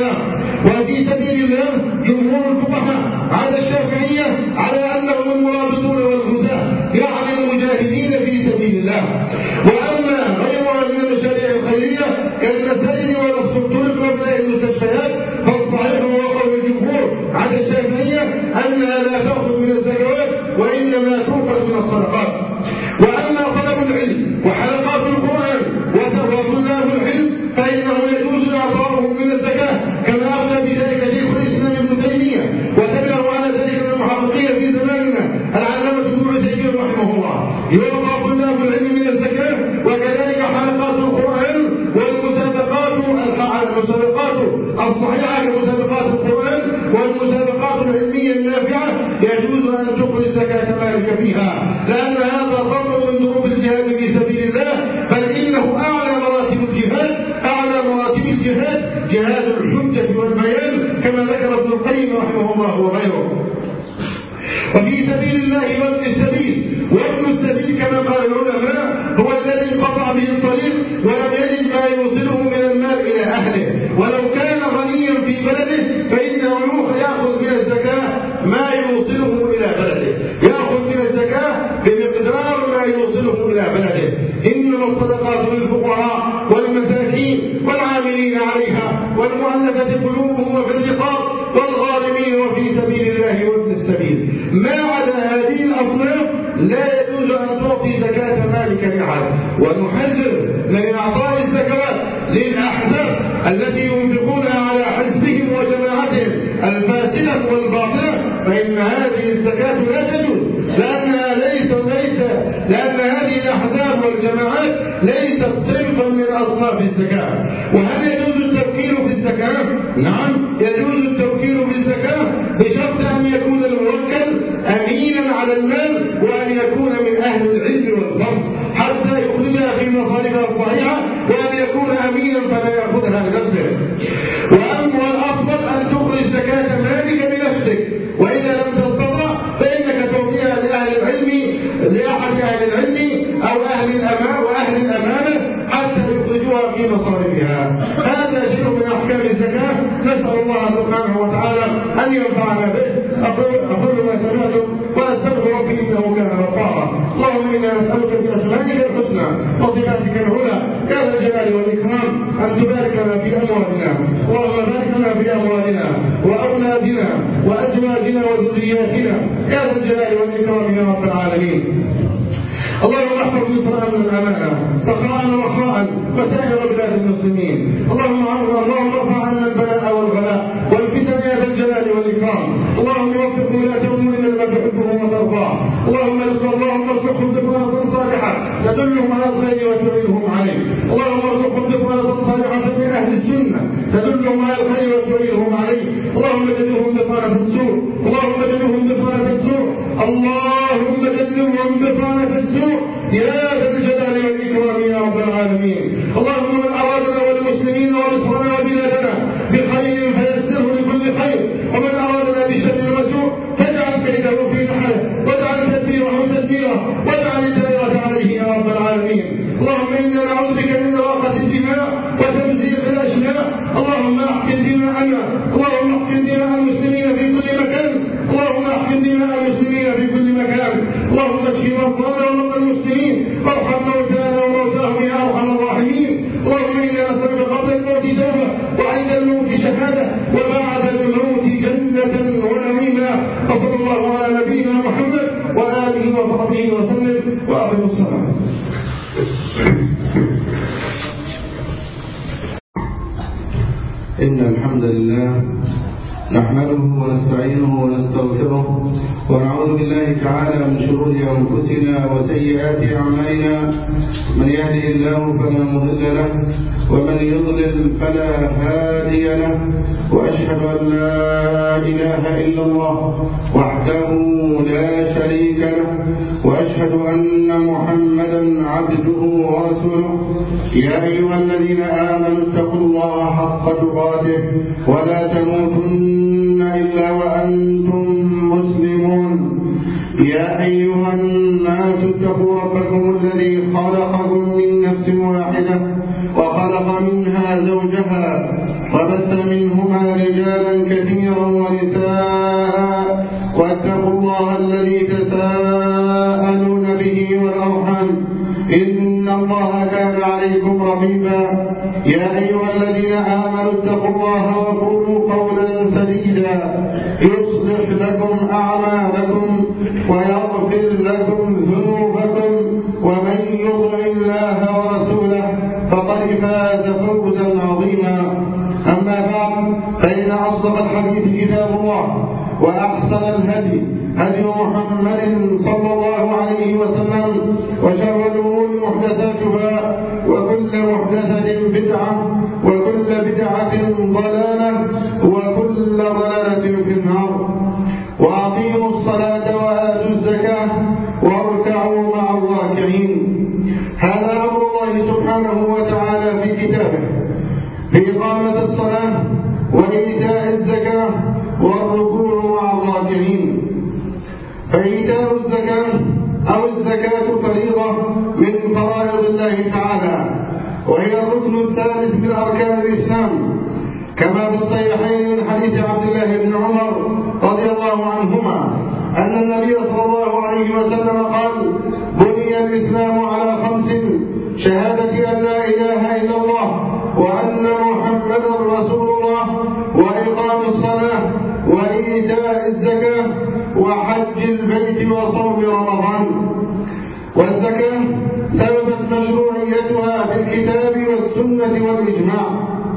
سبيل الله جمهور الفقهاء على الشافعية على أنهم المرابطون والغزاة يعني المجاهدين في سبيل الله. وأما غيرها من المشاريع الخيرية كالمساجد ونصف الطرق وبناء المستشفيات فالصحيح هو قول الجمهور على الشافعية أنها لا تأخذ من الزكوات وإنما تؤخذ من الصدقات. وأما طلب العلم وحلقات القرآن وطلاب العلم فإنه يجوز إعطاؤهم من الزكاة كما أخذ بذلك شيخ الإسلام ابن تيمية، وتبعه على ذلك المحققين في زماننا العلامة ابن عثيمين رحمه الله. يعطى طلاب العلم من الزكاة، وكذلك حلقات القرآن والمسابقات الصحيحة كمسابقات القرآن والمسابقات العلمية النافعة يجوز أن تخرج زكاة مالك فيها، لأن هذا ضرب من ضروب الجهاد في سبيل الله، بل إنه أعلى مراتب الجهاد جهاد الحجة والبيان كما ذكر ابن القيم رحمه الله وغيره. وفي سبيل الله وابن السبيل كما قال العلماء هو الذي انقطع به الطريق ولم يجد ما يوصله من المال إلى أهله، ولو كان غنيا في بلده فإنه يأخذ من الزكاة ما يوصله إلى بلده، يأخذ من الزكاة بمقدار ما يوصله إلى بلده. إن ما عدا هذه الأصناف لا يجوز أن تعطي زكاة مالك لأحد. ونحذر من إعطاء الزكوات للأحزاب التي ينفقونها على حزبهم وجماعتهم الفاسدة والباطلة، فإن هذه الزكاة لا تجوز، لأن هذه الأحزاب والجماعات ليست صنفا من أصناف الزكاة. وهل يجوز التوكيل في الزكاة؟ نعم يجوز التوكيل في الزكاة بشرط أن يكون الموكل أمينا على المال، وأن يكون من أهل العلم والفضل حتى يخرجها في مصارفها الصحيحة، وأن يكون أمينا فلا يأخذها لنفسه. وأما الأفضل أن تخرج زكاة مالك بنفسك، وإذا لم تستطع فإنك توكلها لأهل العلم، لأحد أهل العلم أو أهل الأمانة حتى يخرجوها في مصارفها. هذا شيء من أحكام الزكاة، نسأل الله سبحانه وتعالى أن ينفعنا به. أقول ما سمعتم وأستغفر ربي إنه كان غفارا. اللهم إنا نسألك بأسمائك الحسنى وصفاتك العلى يا ذا الجلال والإكرام أن تبارك لنا في أموالنا، اللهم بارك لنا في أموالنا وأولادنا وأزواجنا وذرياتنا يا ذا الجلال والإكرام يا رب العالمين. اللهم احفظ مصر امن الامانه سخاء رخاء وسائر بلاد المسلمين. اللهم ارفع عنا البلاء والغلاء والفتن يا ذا الجلال والاكرام. اللهم وفق ولاة امورنا لما تحبه وترضاه. اللهم ارزقهم بطانه صالحه تدلهم على الخير وتعينهم عليه. اللهم ارزقهم بطانه صالحه من اهل السنه تدلهم على الخير وتعينهم عليه. اللهم جنبهم بطانه السوء، اللهم جنبهم بطانه السوء، اللهم جنبهم بطانه السوء يا ذا الجلال والإكرام يا رب العالمين. اللهم من أرادنا والمسلمين ومصرنا وبلادنا بخير فيسره لكل خير، ومن أرادنا بشر وسوء فاجعل كيده في نحره، واجعل تدبيره تدميره، واجعل الدائرة عليه يا رب العالمين. اللهم إنا نعوذ بك من إراقة الدماء وتمزيق الأشلاء. اللهم احقن دماءنا، اللهم احقن دماء المسلمين في كل مكان، اللهم احقن دماء المسلمين في كل مكان. اللهم اشف مرضانا ومرضى المسلمين، وارحم موتانا وموتاهم يا ارحم الراحمين. اللهم انا نسالك قبل الموت توبه، وعند الموت شهاده، وبعد الموت جنه ونعيما. وصلى الله على نبينا محمد واله وصحبه وسلم، واقم الصلاه. إن الحمد لله نحمده ونستعينه ونستغفره، ونعوذ بالله تعالى من شرور أنفسنا وسيئات أعمالنا. من يهده الله فلا مضل له، ومن يضلل فلا هادي له. وأشهد أن لا إله إلا الله وحده لا شريك له، وأشهد أن محمدا عبده ورسوله. يا أيها الذين آمنوا اتقوا الله حق تقاته ولا تموتن إلا وأنتم مسلمون. يا أيها الناس اتقوا ربكم الذي خلقكم من نفس واحدة وخلق منها زوجها، وبث منهما رجالا كثيرا ونساء، واتقوا الله الذي تساءلون به والأرحام إن الله كان عليكم رقيبا. يا أيها الذين آمنوا اتقوا الله وقولوا قولا سديدا يصلح لكم أعمالكم ويغفر لكم ذنوبكم، ومن يطع الله ورسوله فقد فاز فوزا عظيما. أما بعد، فإن أصدق الحديث كتاب الله، وأحسن الهدي هدي محمد صلى الله عليه وسلم، وشر الأمور محدثاتها، وكل محدثة بدعة، وكل بدعة ضلالة، وكل ضلالة في النار. وأقيموا الصلاة وآتوا الزكاة واركعوا مع الراكعين. هذا أمر الله سبحانه وتعالى في كتابه بإقامة الصلاة وإيتاء الزكاة والركوع مع الراكعين. فإيتاء الزكاة أو الزكاة فريضة من فرائض الله تعالى، وهي الركن الثالث من أركان الإسلام، كما في الصحيحين من حديث عبد الله بن عمر رضي الله عنهما أن النبي صلى الله عليه وسلم قال: بني الإسلام على 5: شهادة أن لا إله إلا الله وأن محمدا رسول الله، وإقام الصلاة، وإيتاء الزكاة، وحج الحج وصوم رمضان. والزكاة ثبتت مشروعيتها في الكتاب والسنة والإجماع.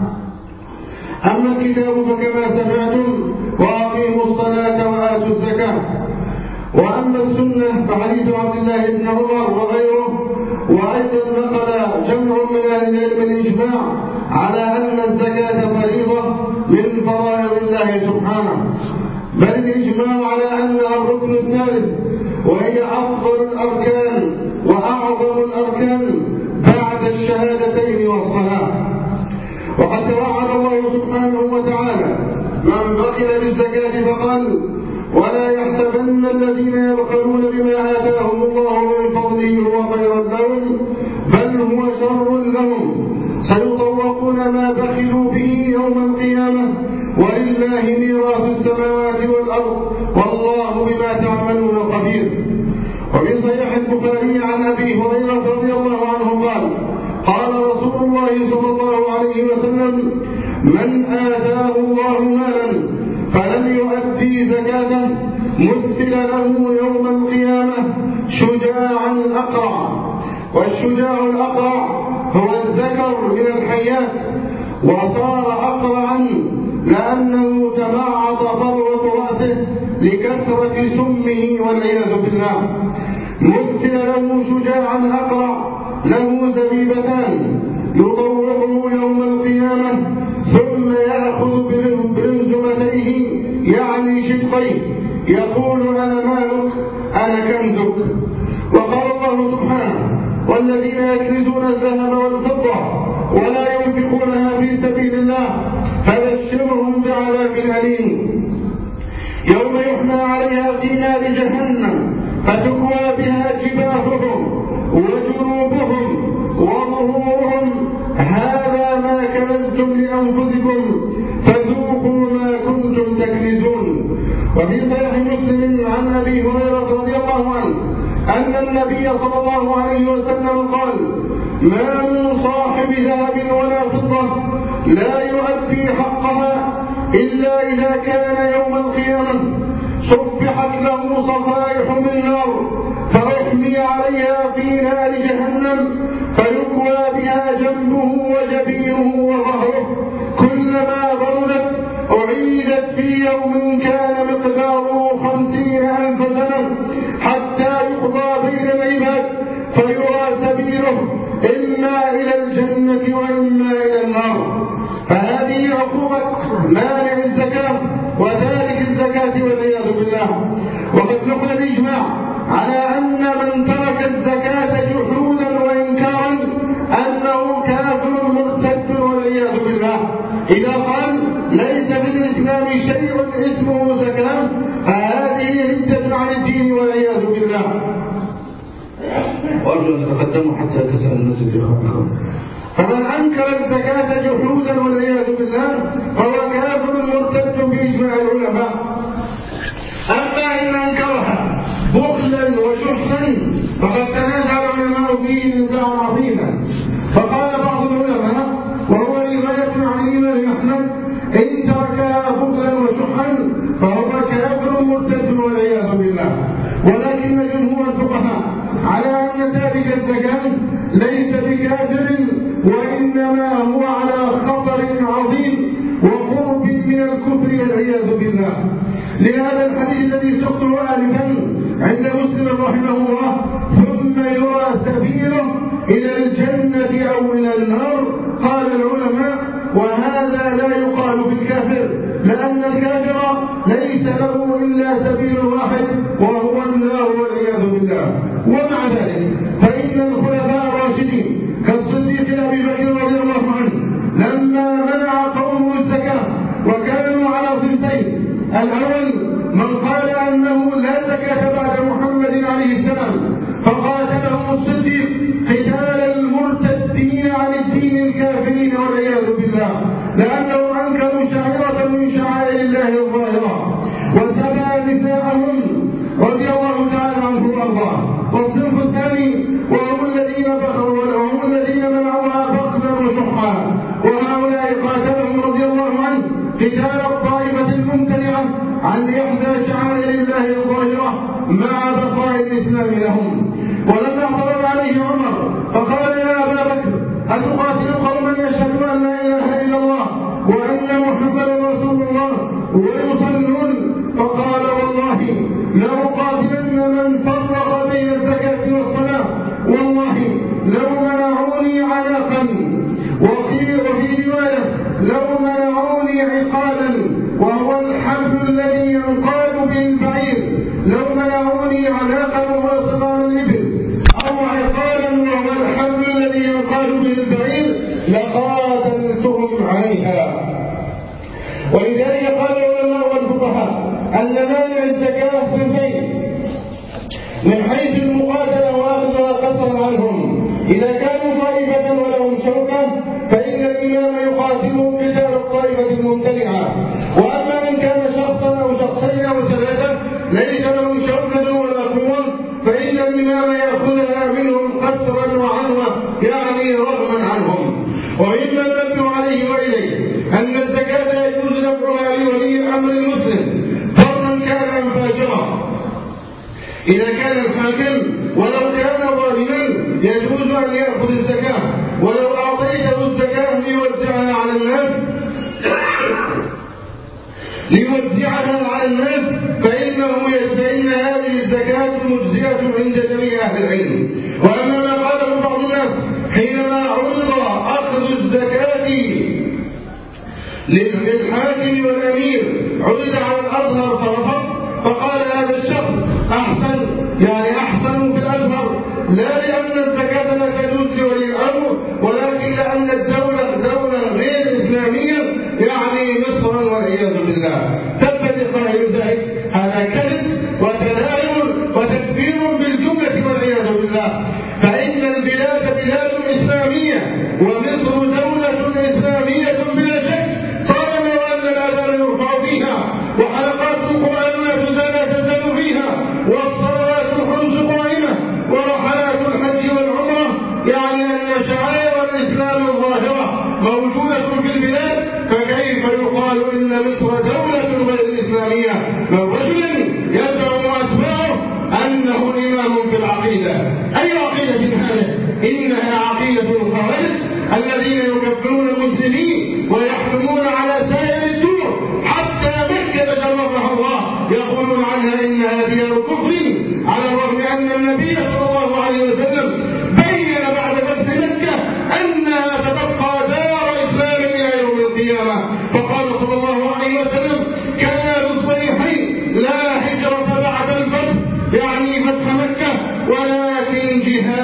أما الكتاب فكما سمعتم: وأقيموا الصلاة وآتوا الزكاة. وأما السنة فحديث عبد الله بن عمر وغيره. وأيضا نقل جمع من أهل العلم الإجماع على أن الزكاة فريضة من فرائض الله سبحانه، بل الإجماع على أنها الركن الثالث، وهي أفضل الأركان وأعظم الأركان بعد الشهادتين والصلاة. وقد توعد الله سبحانه وتعالى من بخل بالزكاة فقال: ولا يحسبن الذين يبخلون بما آتاهم الله من فضله هو خيرا لهم بل هو شر لهم سيطوقون ما بخلوا به يوم القيامة ولله ميراث السماوات والأرض والله بما تعملون خبير. وفي صحيح البخاري عن أبي هريرة رضي الله عنه قال: قال رسول الله صلى الله عليه وسلم: من آتاه الله مالا فلم يؤدي زكاته مثل له يوم القيامة شجاعا أقرع. والشجاع الأقرع هو الذكر من الحيات، وصار أقرعا لأنه تمعط فروة رأسه لكثرة سمه والعياذ بالله. مثل له شجاعا أقرع له زبيبتان يطوقه يوم القيامة ثم يأخذ برمزمتيه يعني شقيه يقول: أنا مالك أنا كنزك. وقال الله سبحانه: والذين يكنزون الذهب والفضة ولا ينفقونها في سبيل الله فبشرهم بعذاب أليم يوم يحمى عليها في نار جهنم فتكوى بها جباههم وجنوبهم وظهورهم هذا ما كنزتم لأنفسكم فذوقوا ما كنتم تكنزون. وفي صحيح مسلم عن أبي هريرة رضي الله عنه أن النبي صلى الله عليه وسلم قال: ما من صاحب ذهب ولا فضة لا يؤدي حقها إلا إذا كان يوم القيامة صفحت له صفائح من نار فأحمي عليها في نار جهنم فيكوى بها جنبه وجبينه وظهره كلما بردت أعيدت في يوم كان مقداره 50,000 سنة حتى يقضى بين العباد فيرى سبيله إما إلى الجنة وإما إلى النار. فهذه عقوبة مانع الزكاة وتارك الزكاة والعياذ بالله. وقد نقل الإجماع على أن من ترك الزكاة جحودا وإنكارا أنه كافر مرتد والعياذ بالله. إذا قال ليس في الإسلام شيء اسمه زكاة فهذه ردة عن الدين والعياذ بالله. وأرجو أن تقدموا حتى تسأل الناس بخبرهم. فمن أنكر الزكاة جحودا والعياذ بالله فهو كافر مرتد بإجماع العلماء. أما إن أنكرها بخلا وشحا فقد تنازع العلماء فيه نزاعا عظيما. فقال بعض العلماء وهو رواية عن الإمام أحمد: إن تركها بخلا وشحا فهو كافر مرتد والعياذ بالله. ولكن جمهور الفقهاء على أن تارك الزكاة ليس بكافر وإنما هو على خطر عظيم وقرب من الكفر والعياذ بالله. لهذا الحديث الذي سقته آلفا عند مسلم رحمه الله: ثم يرى سبيله إلى الجنة أو إلى النار. قال العلماء: وهذا لا يقال بالكافر لأن الكافر ليس له إلا سبيل واحد وهو النار والعياذ بالله. ومع ذلك فإن الخلفاء الراشدين كالصديق أبي بكر رضي الله عنه لما منع قومه الزكاة وكانوا على صنفين: الأول من قال أنه لا زكاة بعد محمد عليه السلام فقاتلهم الصديق قتال المرتدين عن الدين الكافرين والعياذ بالله لأنهم أنكروا شعيرة من شعائر الله الظاهرة وسبى نساءهم مع بقاء الإسلام لهم. ولما اعترض عليه عمر فقال يا أبا بكر أتقاتل قوما يشهدون أن لا إله إلا الله وأن محمدا رسول الله ويصلون؟ فقال والله لأقاتلن من فرق بين الزكاة والصلاة، والله لو منعوني عناقا، وفي رواية لو منعوني عقالا وهو الحبل الذي ينقاد به البعير، لو منعوني عناقا وهو صغار الإبل أو عقالا وهو الحبل الذي ينقاد به البعير لقاتلتهم عليها. ولذلك قال العلماء والفقهاء أن مانع الزكاة صنفين من حيث المقاتلة وأخذها قصرا عنهم. إذا كانوا طائفة ولهم شوكة فإن الإمام يقاتلهم قتال الطائفة الممتنعة، وأما من كان شخصا أو شخصين أو ثلاثة ليس لهم شوكة ولا قوة فإن الإمام يأخذها منهم قصرا وعنوة، يعني رغما عنهم. ومما نبه عليه وإليه أن الزكاة يجوز دفعها لولي أمر المسلم برا كان أم فاجرا. إذا كان الحاكم ولو كان ظالما يجوز أن يأخذ الزكاة، ولو أعطيته الزكاة ليوزعها على الناس فإن هذه الزكاة مجزية عند جميع أهل العلم. وأما ما قاله بعض الناس حينما عرض أخذ الزكاة للحاكم والأمير عرض على الأزهر فرفض، فقال هذا الشخص أحسن في الأزهر، لا لأن الزكاة لا تجوز لولي الأمر ولكن لأن الدولة دولة غير إسلامية يعني مصرا والعياذ بالله. ثبت قائل ذلك هذا كذب وتداين وتكفير بالجملة والعياذ بالله. فإن البلاد بلاد إسلامية ومصر دولة إسلامية بلا شك، طالما وأن الأذان يرفع فيها وحلقات القرآن لا تزال فيها والصلوات الخمس قائمة ورحلات الحج والعمرة، يعني أن شعائر الإسلام الظاهرة موجودة في البلاد، فكيف يقال إن مصر دولة غير إسلامية من رجل يزعم أتباعه أنه إمام في العقيدة؟ أي عقيدة هذه؟ إنها عقيدة الخوارج الذين يكفرون المسلمين ويحكمون على سائر الدور حتى مكة شرفها الله، يقولون عنها إنها ديار كفر، على الرغم أن النبي صلى الله عليه وسلم بين بعد فتح مكة أنها ستبقى دار إسلام إلى يوم القيامة. فقال صلى الله عليه وسلم كما في الصحيحين لا هجرة بعد الفتح، يعني فتح مكة، ولكن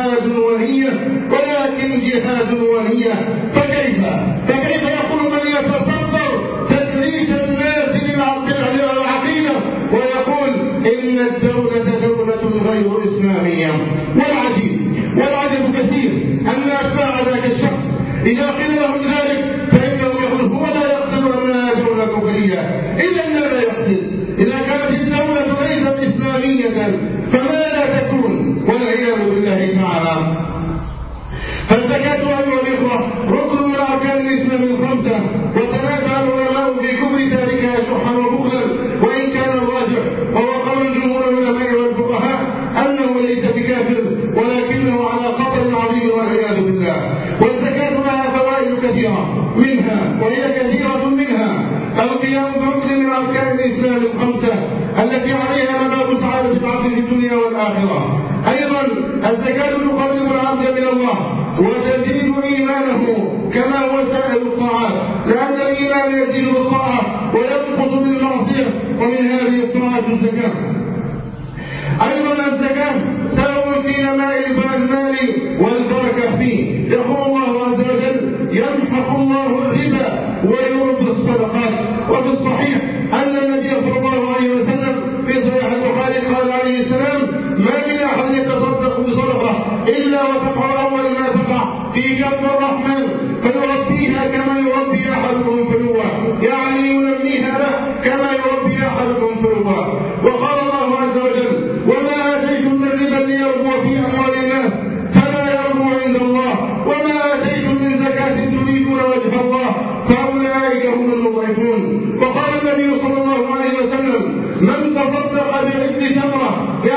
جهاد ونية. فكيف يقول من يتصدر تدريس الناس للعقيدة ويقول إن الدولة دولة غير إسلامية؟ والعجب كثير أن أتباع ذاك الشخص إذا قيل لهم ذلك فإنهم يقول هو لا يقصد أنها دولة كفرية. إذا ماذا يقصد؟ إذا كانت الدولة ليست إسلامية فماذا تكون؟ والعياذ بالله تعالى. فالزكاة أيها الإخوة ركن من أركان الإسلام الخمسة، وتنازع العلماء في كفر تاركها شحا وبخلا، وإن كان الراجح وهو قول جمهور العلماء والفقهاء أنه ليس بكافر ولكنه على خطر عظيم والعياذ بالله. والزكاة لها فوائد كثيرة منها، وهي كثيرة منها القيام بركن من أركان الإسلام الخمسة التي عليها مباب سعادة العبد في الدنيا والآخرة. أيضا الزكاة تقرب العبد من الله وتزيد إيمانه كما هو سائر الطاعات، لأن الإيمان يزيد بالطاعة وينقص بالمعصية، ومن هذه الطاعات الزكاة. أيضا الزكاة سبب في نماء المال والبركة فيه. يقول الله عز وجل يمحق الله الربا ويربي الصدقات. وفي الصحيح أن النبي صلى الله عليه وسلم في صحيح البخاري قال عليه السلام ما من أحد يتصدق بصدقة إلا وتقع أول ما تقع في جنب الرحمن فيربيها كما يربي أحدكم فلوه، يعني ينميها له كما يربي أحدكم فلوه. وقال الله عز وجل وما آتيتم من ربا ليربو في أموال الناس فلا يربو عند الله وما آتيتم من زكاة تريدون وجه الله فأولئك هم المضعفون. وقال النبي صلى الله عليه وسلم من تصدق بعد تمرة، يعني ما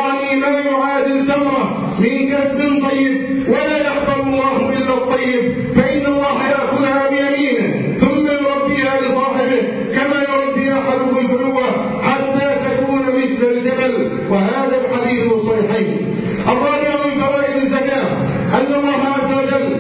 ما يعادل تمرة من كسب طيب، ولا يقبل الله إلا الطيب، فإن الله يأخذها بيمينه ثم يربيها لصاحبه كما يربي أحدكم فلوة حتى تكون مثل الجبل. وهذا الحديث الصحيحين. الرابع من فوائد الزكاة أن الله عز وجل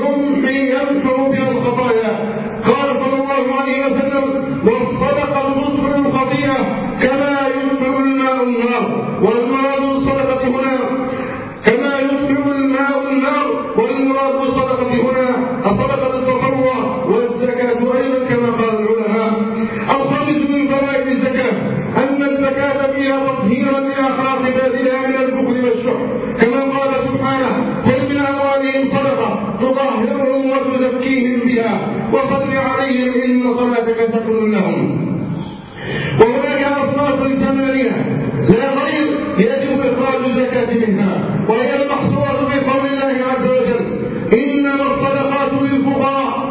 يمحو بها الخطايا. قال صلى الله عليه وسلم: والصدقة تطفئ الخطيئة كما يطفئ الماء النار. والمراد بالصدقة هنا كما يطفئ الماء النار، والمراد بالصدقة هنا الصدقة التطوع والزكاة أيضا كما قال العلماء. الخامس من فوائد الزكاة أن الزكاة فيها تطهيرا لأخلاق عبادها من البخل والشح، كما قال سبحانه: خذ من أموالهم صدقة تطهرهم وتزكيهم بها وصل عليهم إن صلاتك سكن لهم. وهناك أصناف ثمانية لا غير يجب إخراج الزكاة منها، وهي المحصورة في قول الله عز وجل: إنما الصدقات للفقراء.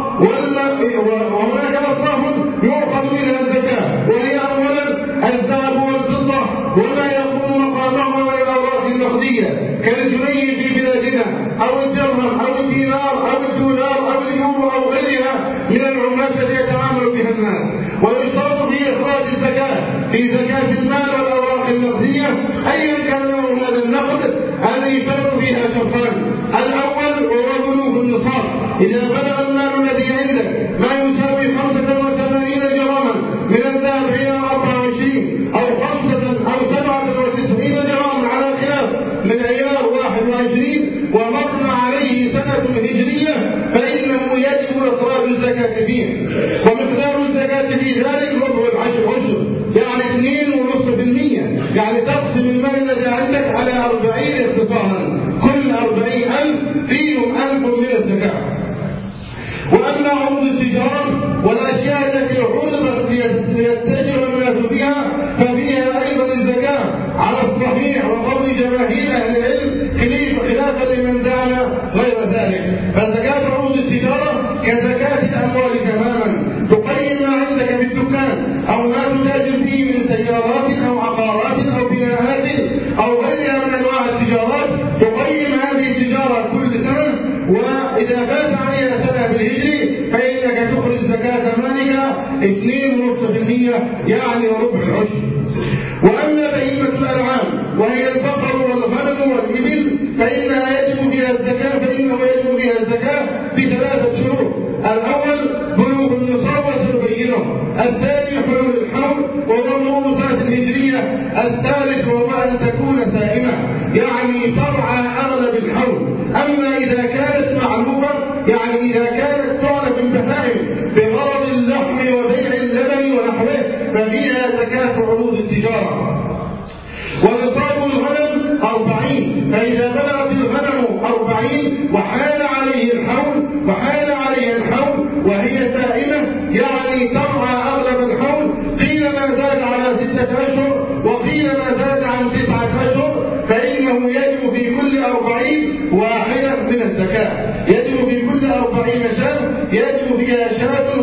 وهناك أصناف يؤخذ منها الزكاة، وهي أولا الذهب والفضة وما يقوم مقامهما من الأوراق النقدية كالجنيه في بلادنا أو الدرهم أو الدينار أو الدولار أو اليورو أو غيرها من العملات التي يتعامل بها الناس. ويشترط في إخراج الزكاة في زكاة المال والأوراق النقدية أيا كان نوع هذا النقد أن يشترط فيها شرطان: الأول هو بلوغ النصاب. إذا بلغ المال الذي عندك ما يساوي 85 جراما من الذهب إلى 24 أو 5 أو 97 جراما على خلاف من عيار 21 ومر عليه سنة هجرية فإنه يجب إخراج الزكاة فيه. ومقدار الزكاة في ذلك ربع العشر، يعني 2.5%، يعني تقسم المال الذي عندك على 40 اختصارا، كل 40,000 فيهم 1000 من الزكاة. وأما عروض التجارة والأشياء التي عرضت ليتجر الناس بها ففيها أيضا الزكاة على الصحيح وقول جماهير أهل العلم خلافا لمن زعم غير ذلك. فزكاة عروض التجارة كزكاة الأموال تماما، تقيم ما عندك في الدكان أو ما تتاجر فيه من سيارات أو عقارات أو بناءات أو غيرها من أنواع التجارات، تقيم هذه التجارة كل سنة، وإذا فات عليها سنة بالهجري فإنك تخرج زكاة مالك 2.5%، يعني ربع العشر. وأما بهيمة الأنعام وهي البقر والغنم والإبل فإنه يجب فيها الزكاة ب3 شروط: الأول بلوغ النصاب وتبينه، الثاني حلول الحول وهو مرور سنة الهجرية، الثالث وهو أن تكون سائمة يعني ترعى أغلب الحول. أما إذا كانت معلومة يعني إذا كانت تعلف البهائم بغرض اللحم وبيع اللبن ونحوه ففيها زكاة عروض التجارة. ونصاب الغنم 40، فإذا بلغت الغنم 40 وحال عليها الحول وهي سائمة يعني ترعى أغلب الحول، قيل ما زاد على 6 أشهر وقيل ما زاد عن 9 أشهر، فإنه يجب في كل 40 واحدة من الزكاة، يجب في كل 40 شاة يجب فيها شاة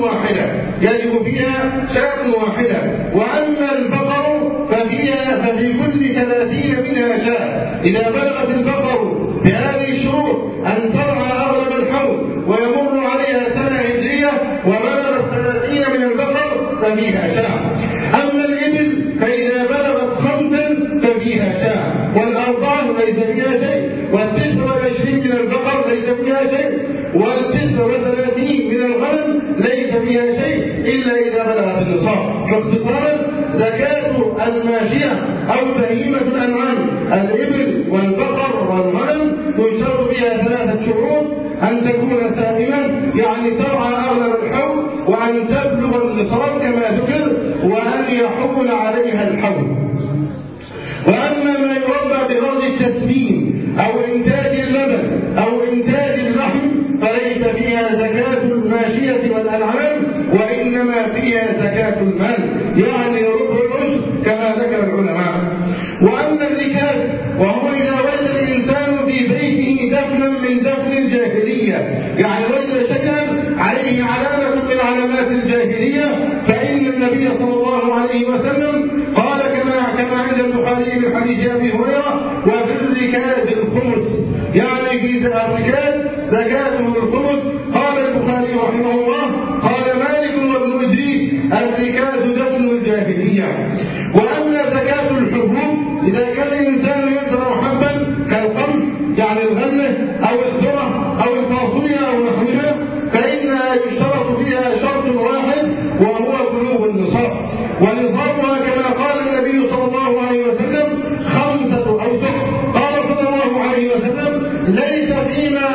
واحدة. وأما البقر ففي كل 30 منها شاة. إذا بلغت البقر بهذه الشروط أن ترعى أغلب الحول ويمر عليها سنة هجرية وبلغت 30 من البقر ففيها شاة. أما الإبل فإذا بلغت 5 ففيها شاة، والأربعة ليس فيها شيء، 29 من البقر ليس فيها شيء، 39 من الغنم ليس فيها شيء إلا إذا بلغت النصاب. باختصار زكاة الماشية أو بهيمة الأنعام الإبل والبقر والغنم يشترط فيها 3 شروط: أن تكون سائمة يعني ترعى أغلب الحول، وأن تبلغ النصاب كما ذكر، وأن يحول عليها الحول. وأما ما يربى بغرض التسمين أو إنتاج اللبن أو إنتاج اللحم فليس فيها زكاة الماشية والأنعام، وإنما فيها زكاة المال يعني ربع العشر كما ذكر العلماء. وأما الركاز وهو إذا وجد الإنسان في بيته دفنا من دفن الجاهلية، يعني وجد شكلا عليه علامة من علامات الجاهلية، فإن النبي صلى الله عليه وسلم قال كما عند البخاري من حديث أبي هريرة وفي الركاز الخمس، يعني في الركاز زكاته الخمس. قال البخاري رحمه الله قال مالك وابن إدريس الركاز دفن الجاهلية. وأما زكاة الحبوب إذا كان الإنسان يزرع حبا كالقمح يعني الغلة أو الذرة أو الفاصوليا أو نحوها فإنها يشترط فيها شرط واحد وهو بلوغ النصاب، ونصابها كما قال النبي صلى الله عليه وسلم 5 أوسق. قال صلى الله عليه وسلم ليس فيما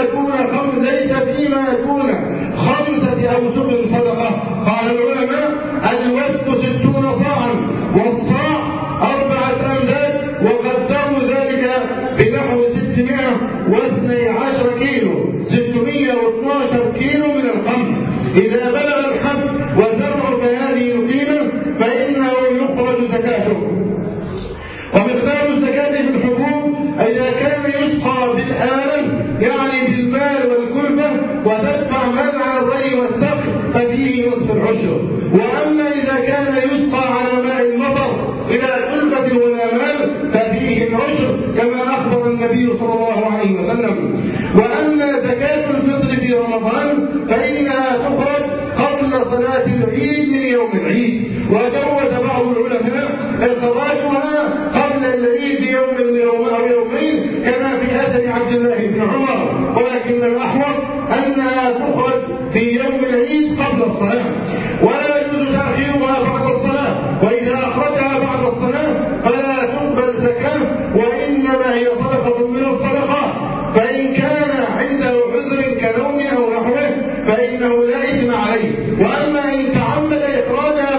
يكون 5 أوسق صدقة. قال العلماء الوسق 60 صاعا والصاع 4 أمداد، وقدروا ذلك بنحو 612 كيلو، 612 كيلو من القمح. إذا بلغ الحب وزرع بهذه القيمة فإنه يخرج زكاته. ومقدار الزكاة في الحبوب إذا كان يسقى بالآلة يعني بالمال والكلفة وتدفع منع الري والسقي ففيه نصف العشر. وأما إذا كان يسقى على ماء المطر بلا كلفة ولا مال ففيه العشر كما أخبر النبي صلى الله عليه وسلم. وأما زكاة الفطر في رمضان فإنها تخرج قبل صلاة العيد من يوم العيد، وجوز بعض العلماء إخراجها قبل العيد يوم أو يومين كما في أثر عبد الله بن عمر، ولكن الأحوط أنها تخرج في يوم العيد قبل الصلاة، ولا يجوز تأخيرها بعد الصلاة. وإذا أخرجها بعد الصلاة فلا تقبل زكاة، وإنما هي صدقة من الصدقات. فإن كان عنده عذر كنوم أو نحوه فإنه لا إثم عليه. وأما إن تعمد إخراجها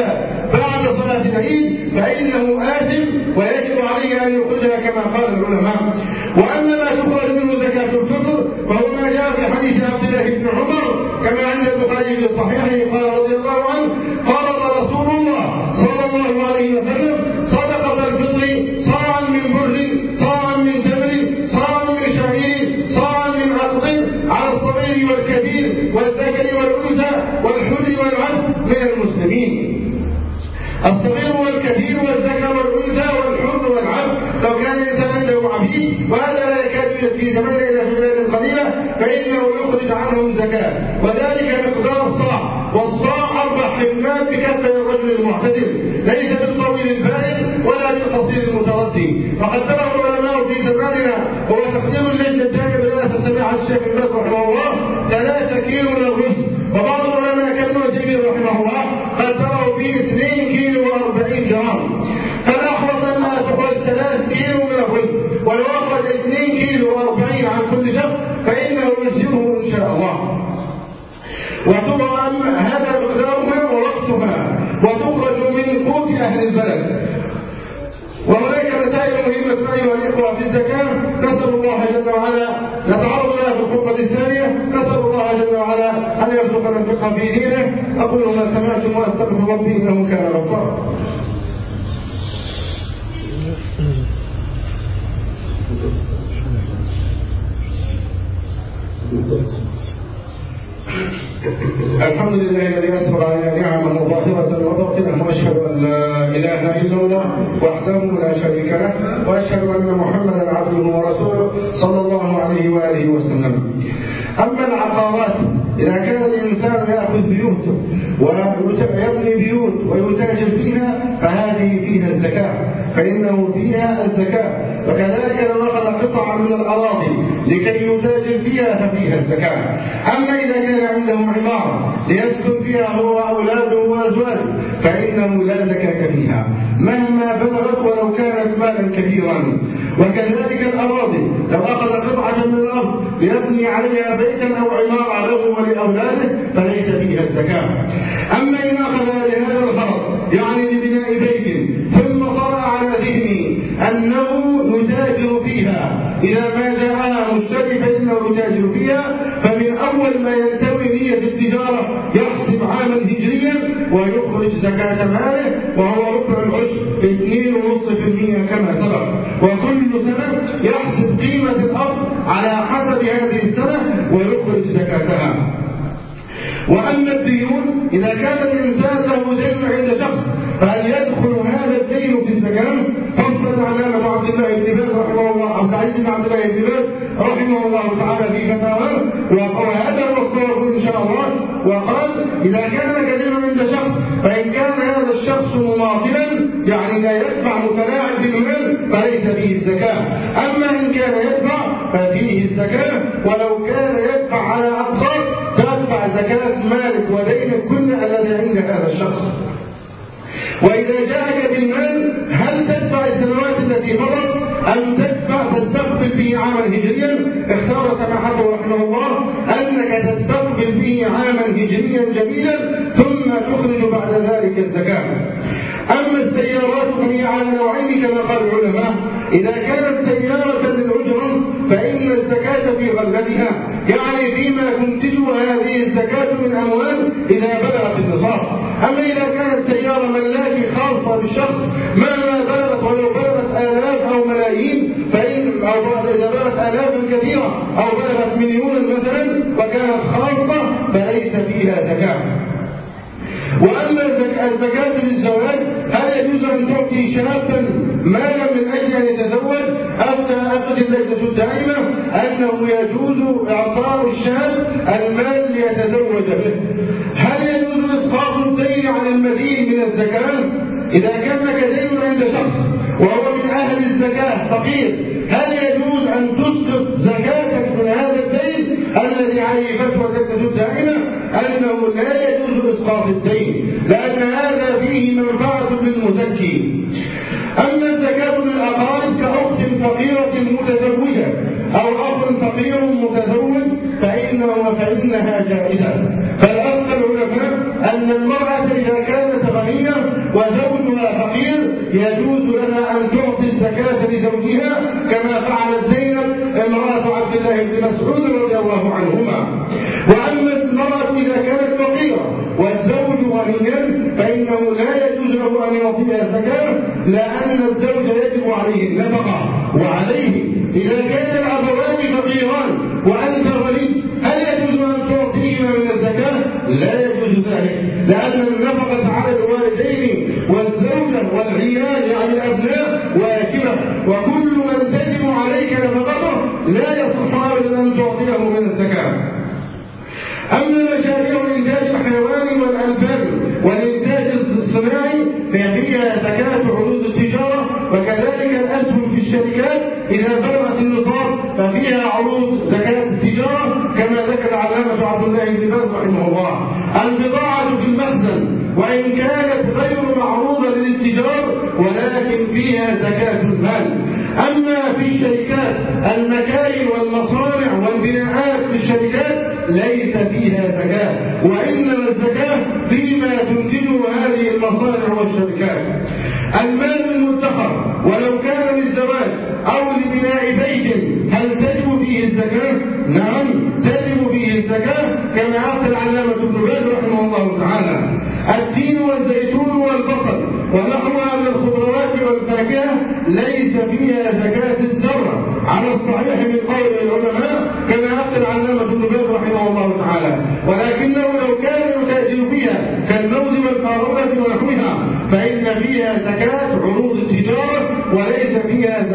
بعد صلاة العيد فإنه آثم ويجب عليه أن يخرجها كما قال العلماء. وأما ما تخرج منه زكاة الفطر فهو ما جاء في حديث عبد الله بن عمر كما عند البخاري في صحيحه قال رضي الله عنه قال رسول الله صلى الله عليه وسلم صدقة الفطر صاعا من بر، صاعا من تمر، صاعا من شعير، صاعا من عقد على الصغير والكبير والذكر والأنثى والحر والعبد من المسلمين. الصغير والكبير والذكر والأنثى والحر والعبد لو كان الإنسان عنده عبيد، وهذا لا يكاد في زماننا إلا في بلاد قليلة فإنه يخرج عنهم زكاة، وذلك مقدار الصاع. والصاع 4 حملات بكفة الرجل المعتدل، ليس بالطويل البارد ولا بالقصير المتردي. فقدره العلماء في زماننا هو تقدير اللجنة الدائمة برئاسة سماحة الشيخ الباز رحمه الله 3 كيلو من الرز، وبعض العلماء كابن عثيمين رحمه الله قدره به 2 كيلو و40 جرام. فالأحوط أنها تخرج 3 كيلو من الرز، ولو أخرج 2 كيلو و40 عن كل شخص فإنه يجزئه إن شاء الله. وتضع هذا مقدارها ووقتها وتخرج من قوت أهل البلد. وهناك مسائل مهمة أيها الإخوة في الزكاة نسأل الله جل وعلا نتعرض لها في الخطبة الثانية. نسأل الله جل وعلا أن يرزقنا الفقه في دينه. أقول ما سمعتم وأستغفر ربي إنه كان غفارا. الحمد لله الذي أسبغ علينا نعمه ظاهرة وباطنة، وأشهد أن لا إله إلا الله وحده لا شريك له، وأشهد أن محمدا عبده ورسوله صلى الله عليه وآله وسلم. أما العقارات إذا كان الإنسان يأخذ بيوت ويبني بيوت ويتاجر فيها فهذه فيها الزكاة، فإنه فيها الزكاة. وكذلك لو أخذ قطعا من الأراضي لكي يتاجر فيها ففيها الزكاة. أما إذا كان عنده عمارة ليسكن فيها هو وأولاده وأزواجه فإنه لا زكاة فيها مهما بلغت ولو كانت مالا كبيرا. وكذلك الأراضي لو أخذ قطعة من الأرض ليبني عليها بيتا أو عمارة له ولأولاده فليس فيها الزكاة. أما إن أخذ لهذا الغرض يعني لبناء بيت ثم طرأ على ذهني أنه يتاجر فيها، إذا ما جاءها مشتري فإنه يتاجر فيها، فمن أول ما ينتوي نية التجارة يحسب عاما هجريا ويخرج زكاة ماله، وهو ربع العشر 2.5% كما سبق. وكل سنة يحسب قيمة الأرض على حسب هذه السنة ويخرج زكاتها. وأما الديون إذا كان الإنسان له دين عند شخص فهل يدخل هذا الدين في الزكاة؟ فصل العلامة عبد الله بن باز رحمه الله أو سعيد بن عبد الله بن باز رحمه الله تعالى في فتاواه، وهذا هو الصواب إن شاء الله. وقال إذا كان كثيرا عند شخص فإن كان هذا الشخص مماطلا يعني لا يدفع متلاعب بالمال فليس فيه الزكاة، أما إن كان يدفع ففيه الزكاة، ولو كان يدفع على أقساط تدفع زكاة مالك ودينك كل الذي عند هذا الشخص. وإذا جاءك بالمال هل تدفع السنوات التي مضت أم تستقبل به عاما هجريا؟ اختار سماحته رحمه الله أنك تستقبل به عاما هجريا جميلا ثم تخرج بعد ذلك الزكاة. أما السيارات فهي على نوعين كما قال العلماء، إذا كانت سيارة للأجرة فإن الزكاة في غلتها، يعني فيما تنتجها هذه الزكاة من أموال إذا بلغت النصاب. أما إذا كانت سيارة ملاكي خاصة بالشخص مهما بلغت ولو بلغت آلاف أو ملايين أو إذا بلغت آلاف كثيرة أو بلغت مليون مثلا وكانت خاصة فليس فيها زكاة. وأما الزكاة للزواج هل يجوز أن تعطي شابا مالا من أجل أن يتزوج؟ أفتى اللجنة الدائمة أنه يجوز إعطاء الشاب المال ليتزوج به. هل يجوز إسقاط الدين عن المدين من الزكاة؟ إذا كان لك دين عند شخص وهو من أهل الزكاة فقير هل يجوز أن تسقط زكاتك من هذا الدين الذي عليه فتوى اللجنة الدائمة أنه لا يجوز إسقاط الدين لأن هذا فيه منفعة للمزكي. أما الزكاة للأقارب كأخت فقيرة متزوجة أو أخ فقير متزوج فإنها جائزة. فالأصل العلماء أن المرأة إذا كانت غنية وزوجها فقير يجوز لها أن تعطي الزكاة لزوجها كما فعلت زينب امرأة عبد الله بن مسعود رضي الله عنهما. وأما المرأة إذا كانت فقيرة والزوج غنيا فإنه لا يجوز له أن يعطيها الزكاة لأن الزوج يجب عليه النفقة وعليه. إذا كان الأبوان فقيران وأنت غني هل يجوز أن تعطيهما من الزكاة؟ لا يجوز ذلك لأن النفقة على الوالدين والزوجة والعيال يعني الأبناء واجبة وكل من تجب عليك نفقته لا يصح أبدا أن تعطيه من الزكاة. أما مشاريع إنتاج الحيوان والألبان والإنتاج الصناعي ففيها زكاة عروض التجارة وكذلك الأسهم في الشركات إذا بلغت النصاب ففيها عروض زكاة التجارة كما ذكر العلامة عبد الله بن باز رحمه الله. البضاعة في المخزن وإن كانت غير معروضة للاتجار ولكن فيها زكاة المال. أما في الشركات المكاين والمصانع والبناءات في الشركات ليس فيها زكاة وإنما الزكاة فيما تنتجه هذه المصانع والشركات. المال المدخر ولو كان للزواج أو لبناء بيت هل تجب فيه الزكاة؟ نعم تجب فيه الزكاة كما عقد العلامة ابن باز رحمه الله تعالى. التين والزيتون والبصل ونحوها من الخضروات والفاكهة ليس فيها زكاة الذرة على الصحيح من قول العلماء كما عقد العلامة ابن باز رحمه الله تعالى، ولكنه لو كان يتاجر فيها كالموز والفاروقة ونحوها فإن فيها زكاة عروض التجارة وليس فيها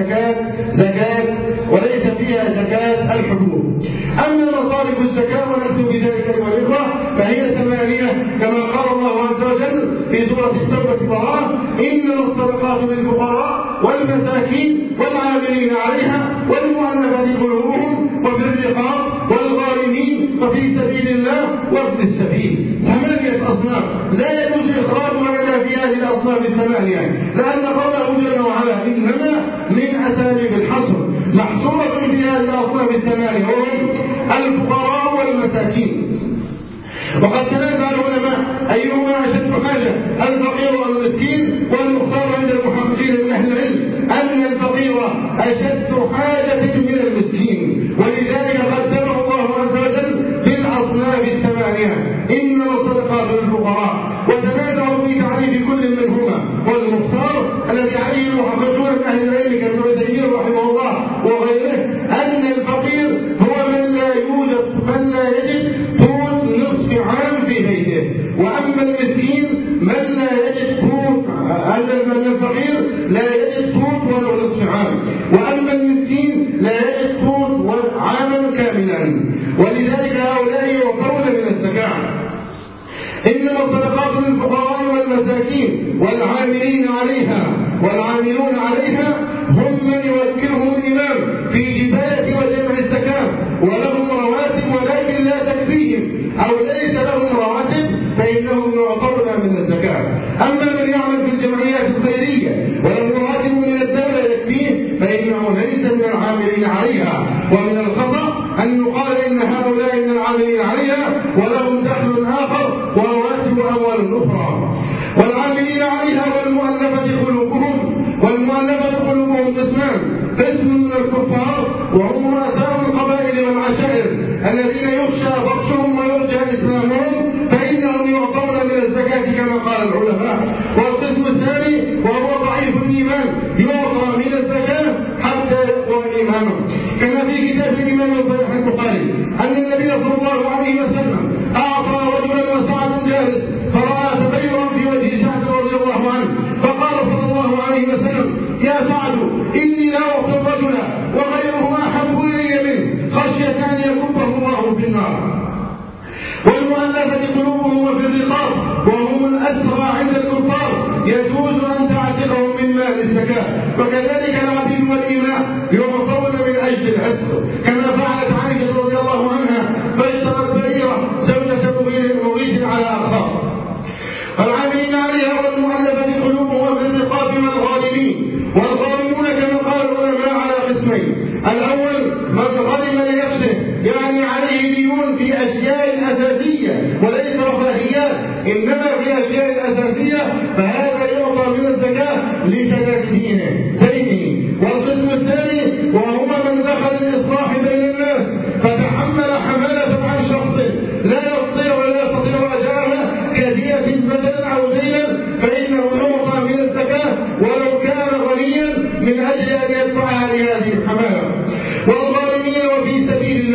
زكاة الحبوب. أما مصارف الزكاة ونحن بذلك أيها الإخوة فهي 8 كما قال الله عز وجل في سورة التوبة براءة إنما الصدقات للفقراء والمساكين والعاملين عليها والمؤلفة قلوبهم وفي الرقاب والغارمين وفي سبيل الله وابن السبيل. 8 أصناف لا يجوز إخراجها إلا في هذه الأصناف 8 لأن قوله جل وعلا إنما من أساليب الحصر محصورة في هذه الأصناف 8 وهم الفقراء والمساكين. وقد تنازع العلماء أيهما أشد حاجة الفقير والمسكين والمختار عند المحققين من أهل العلم أن الفقير أشد حاجة من المسكين ولذلك قدمه الله عز وجل بالأصناف 8 إنما الصدقات للفقراء. وتنازعوا في تعريف كل منهما والمختار الذي عليه المحققون من أهل العلم كابن عثيمين رحمه الله وغيره أن الفقير هو من لا يجد نصف عام في بيته. وأما المسكين من لا يجد قوت، أن الفقير لا يجد قوت ولذلك هؤلاء يعطون من الزكاة. إنما الصدقات للفقراء والمساكين والعاملين عليها والعاملون عليها هم من يوكلهم الإمام في جباية وجمع الزكاة، ولهم رواتب ولكن لا تكفيهم أو ليس لهم رواتب فإنهم يعطون من الزكاة. أما من يعمل في الجمعيات الخيرية وله راتب من الدولة يكفيه فإنه ليس من العاملين عليها. ومن الخطأ أن يقال إن هؤلاء من العاملين عليها ولهم دخل آخر ورواتب أموال أخرى. والعاملين عليها والمؤلفة قلوبهم، والمؤلفة قلوبهم قسمان: قسم من الكفار وهم رؤساء القبائل والعشائر الذين يخشى بطشهم ويرجى إسلامهم فإنهم يعطون من الزكاة كما قال العلماء. والقسم الثاني وهو ضعيف الإيمان يعطى من الزكاة حتى يقوى إيمانه، كما في كتاب الإمام البخاري أن النبي صلى الله عليه وسلم أعطى رجلا وسعد جالس فرأى تغيرا في وجه سعد رضي الله عنه فقال صلى الله عليه وسلم: يا سعد إني لا أعطي الرجل وغيره أحب إلي منه خشية أن يكبه الله في النار. والمؤلفة قلوبهم وفي الرقاب وهم الأسرى عند الكفار يجوز أن تعتقهم من مال الزكاة. وكذلك العبيد والإماء يعطون من أجل الأسر كما فعلت عائشة رضي الله عنها فاشترت بريرة زوجة مغيث على أقساط. والعاملين عليها والمؤلفة قلوبهم وفي الرقاب والغارمون كما قال العلماء على قسمين: الأول من غرم لنفسه يعني عليه ديون في أشياء أساسية وليس رفاهيات إنما في أشياء أساسية فهذا يعطى من الزكاة لسداد دينه. والقسم الثاني وهما من دخل الإصلاح بين الناس فتحمل حمالة عن شخص لا يستطيع أداءها كدية مثلا أو دينا فإنه يعطى من الزكاة ولو كان غنيا من أجل أن يدفعها لهذه الحمالة. والظالمين وفي سبيل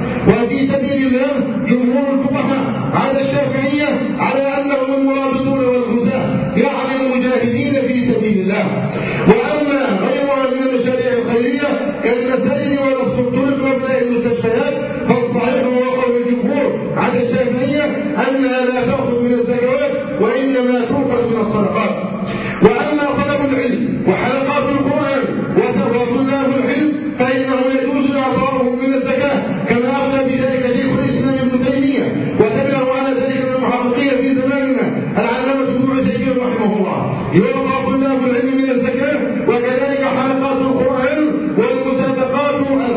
الله جمهور الفقهاء على الشافعية على أنهم المرابطون والغزاة يعني المجاهدين في سبيل الله. وأما غيرها من المشاريع الخيرية كالمساجد ونصف الطرق وبناء المستشفيات فالصحيح هو قول الجمهور على الشافعية أنها لا تأخذ من الزكوات وإنما تؤخذ من الصدقات. وأما طلب العلم وحلقات القرآن وطلاب العلم فإنه يجوز إعطاؤهم من الزكاة كما أفتى بذلك شيخ الإسلام ابن تيمية وتبعه على ذلك من المحققين في زماننا العلامة ابن عثيمين رحمه الله. يعطى طلاب العلم من الزكاة وكذلك حلقات القرآن والمسابقات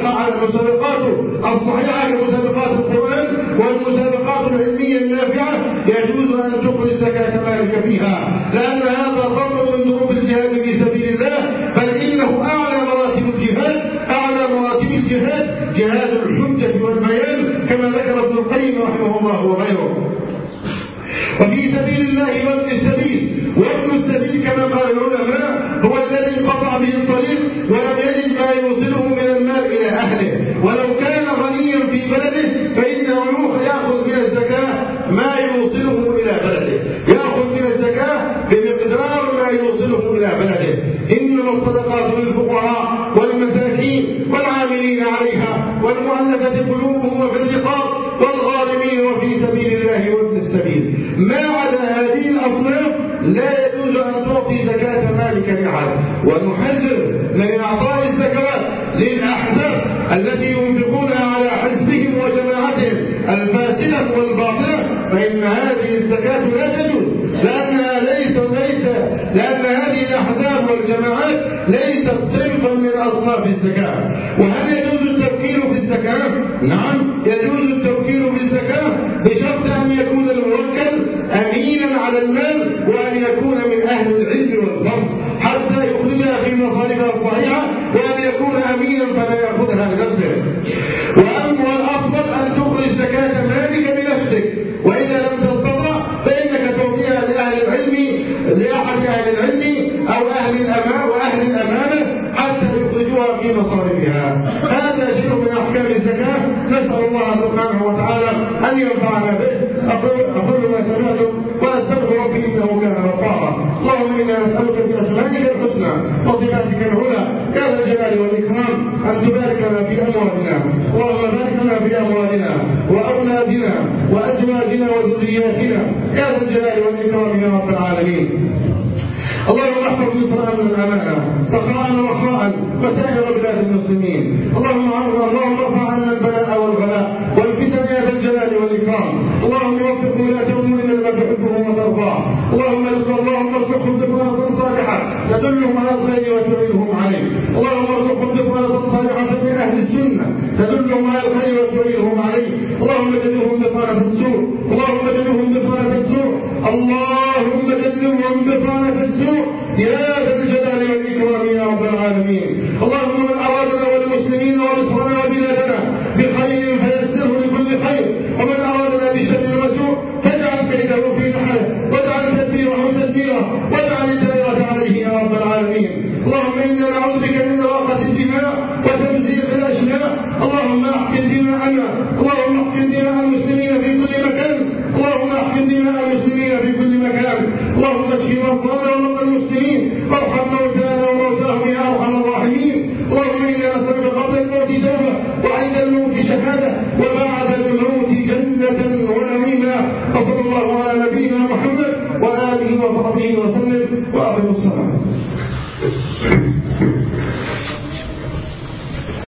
الصحيحة كمسابقات القرآن والمسابقات العلمية النافعة يجوز أن تخرج زكاة مالك فيها لأن هذا ضرب من ضروب الجهاد في سبيل الله بل إنه أعلى مراتب الجهاد جهاد الحجة والبيان كما ذكر ابن القيم رحمه الله وغيره. وفي سبيل الله وابن السبيل كما قال العلماء هو الذي انقطع به الطريق ولم يجد ما يوصله من المال إلى أهله ولو كان غنيا في بلده فإنه يأخذ من الزكاة ما يوصله إلى بلده، يأخذ من الزكاة بمقدار ما يوصله إلى بلده. إنما الصدقات للفقراء والمساكين والعاملين عليها والمؤلفة قلوبهم وفي الرقاب والغارمين وفي سبيل الله وابن السبيل. ما عدا هذه الأصناف لا يجوز أن تعطي زكاة مالك لأحد. ونحذر من إعطاء الزكوات للأحزاب التي ينفقونها على حزبهم وجماعتهم الفاسدة والباطلة فإن هذه الزكاة لا تجوز لأن هذه الأحزاب والجماعات ليست صنفا من أصناف الزكاة. وهل يجوز التوكيل في الزكاة؟ نعم يجوز التوكيل في الزكاة بشرط أن يكون الموكل أمينا على المال وأن يكون من أهل العلم والفضل حتى يخرجها في مصارفها الصحيحة وأن يكون أمينا فلا يأخذها لنفسه. وأما الأفضل أن تخرج زكاة مالك بنفسك وإذا لم تستطع فإنك تعطيها لأحد أهل العلم أو أهل الأمانة حتى يخرجوها في مصارفها. هذا شيء من أحكام الزكاة نسأل الله سبحانه وتعالى أن ينفعنا به. أقول ما سمعتم وأستغفر ربي إنه كان غفارا. اللهم إنا نسألك بأسمائك الحسنى وصفاتك العلى يا ذا الجلال والإكرام أن تبارك لنا في أموالنا. اللهم بارك لنا في أموالنا أولادنا وأزواجنا وذرياتنا يا ذا الجلال والإكرام يا رب العالمين. اللهم احفظ مصر امن الامانه سخاء رخاء وسائر بلاد المسلمين. اللهم ارفع عنا البلاء والغلاء والفتن يا ذا الجلال والاكرام. اللهم وفق ولاة امورنا لما تحبه وترضاه. اللهم ارزقهم بطانه صالحه تدلهم على الخير وتعينهم عليه. اللهم ارزقهم بطانه صالحه من اهل السنه تدلهم على الخير وتعينهم عليه. اللهم جنبهم بطانه السوء. اللهم جنبهم بطانه السوء. اللهم جنبهم بطانه السوء يا ذا الجلال والإكرام يا رب العالمين. اللهم من أرادنا والمسلمين ومصرنا وبلادنا بخير فيسره لكل خير، ومن أرادنا بشر وسوء فاجعل كيده في نحره واجعل تدبيره تدميره واجعل الدائرة عليه يا رب العالمين. اللهم إنا نعوذ بك من إراقة الدماء وتمزيق الأشلاء. اللهم احقن دماءنا، اللهم احقن دماء المسلمين في كل مكان، اللهم احقن دماء المسلمين في كل مكان. اللهم اشف مرضانا ومرضى المسلمين وارحم موتانا وموتاهم يا ارحم الراحمين. اللهم انا نسالك قبل الموت توبه وعند الموت شهاده وبعد الموت جنه ونعيما. وصلى الله على نبينا محمد واله وصحبه وسلم واقم الصلاه.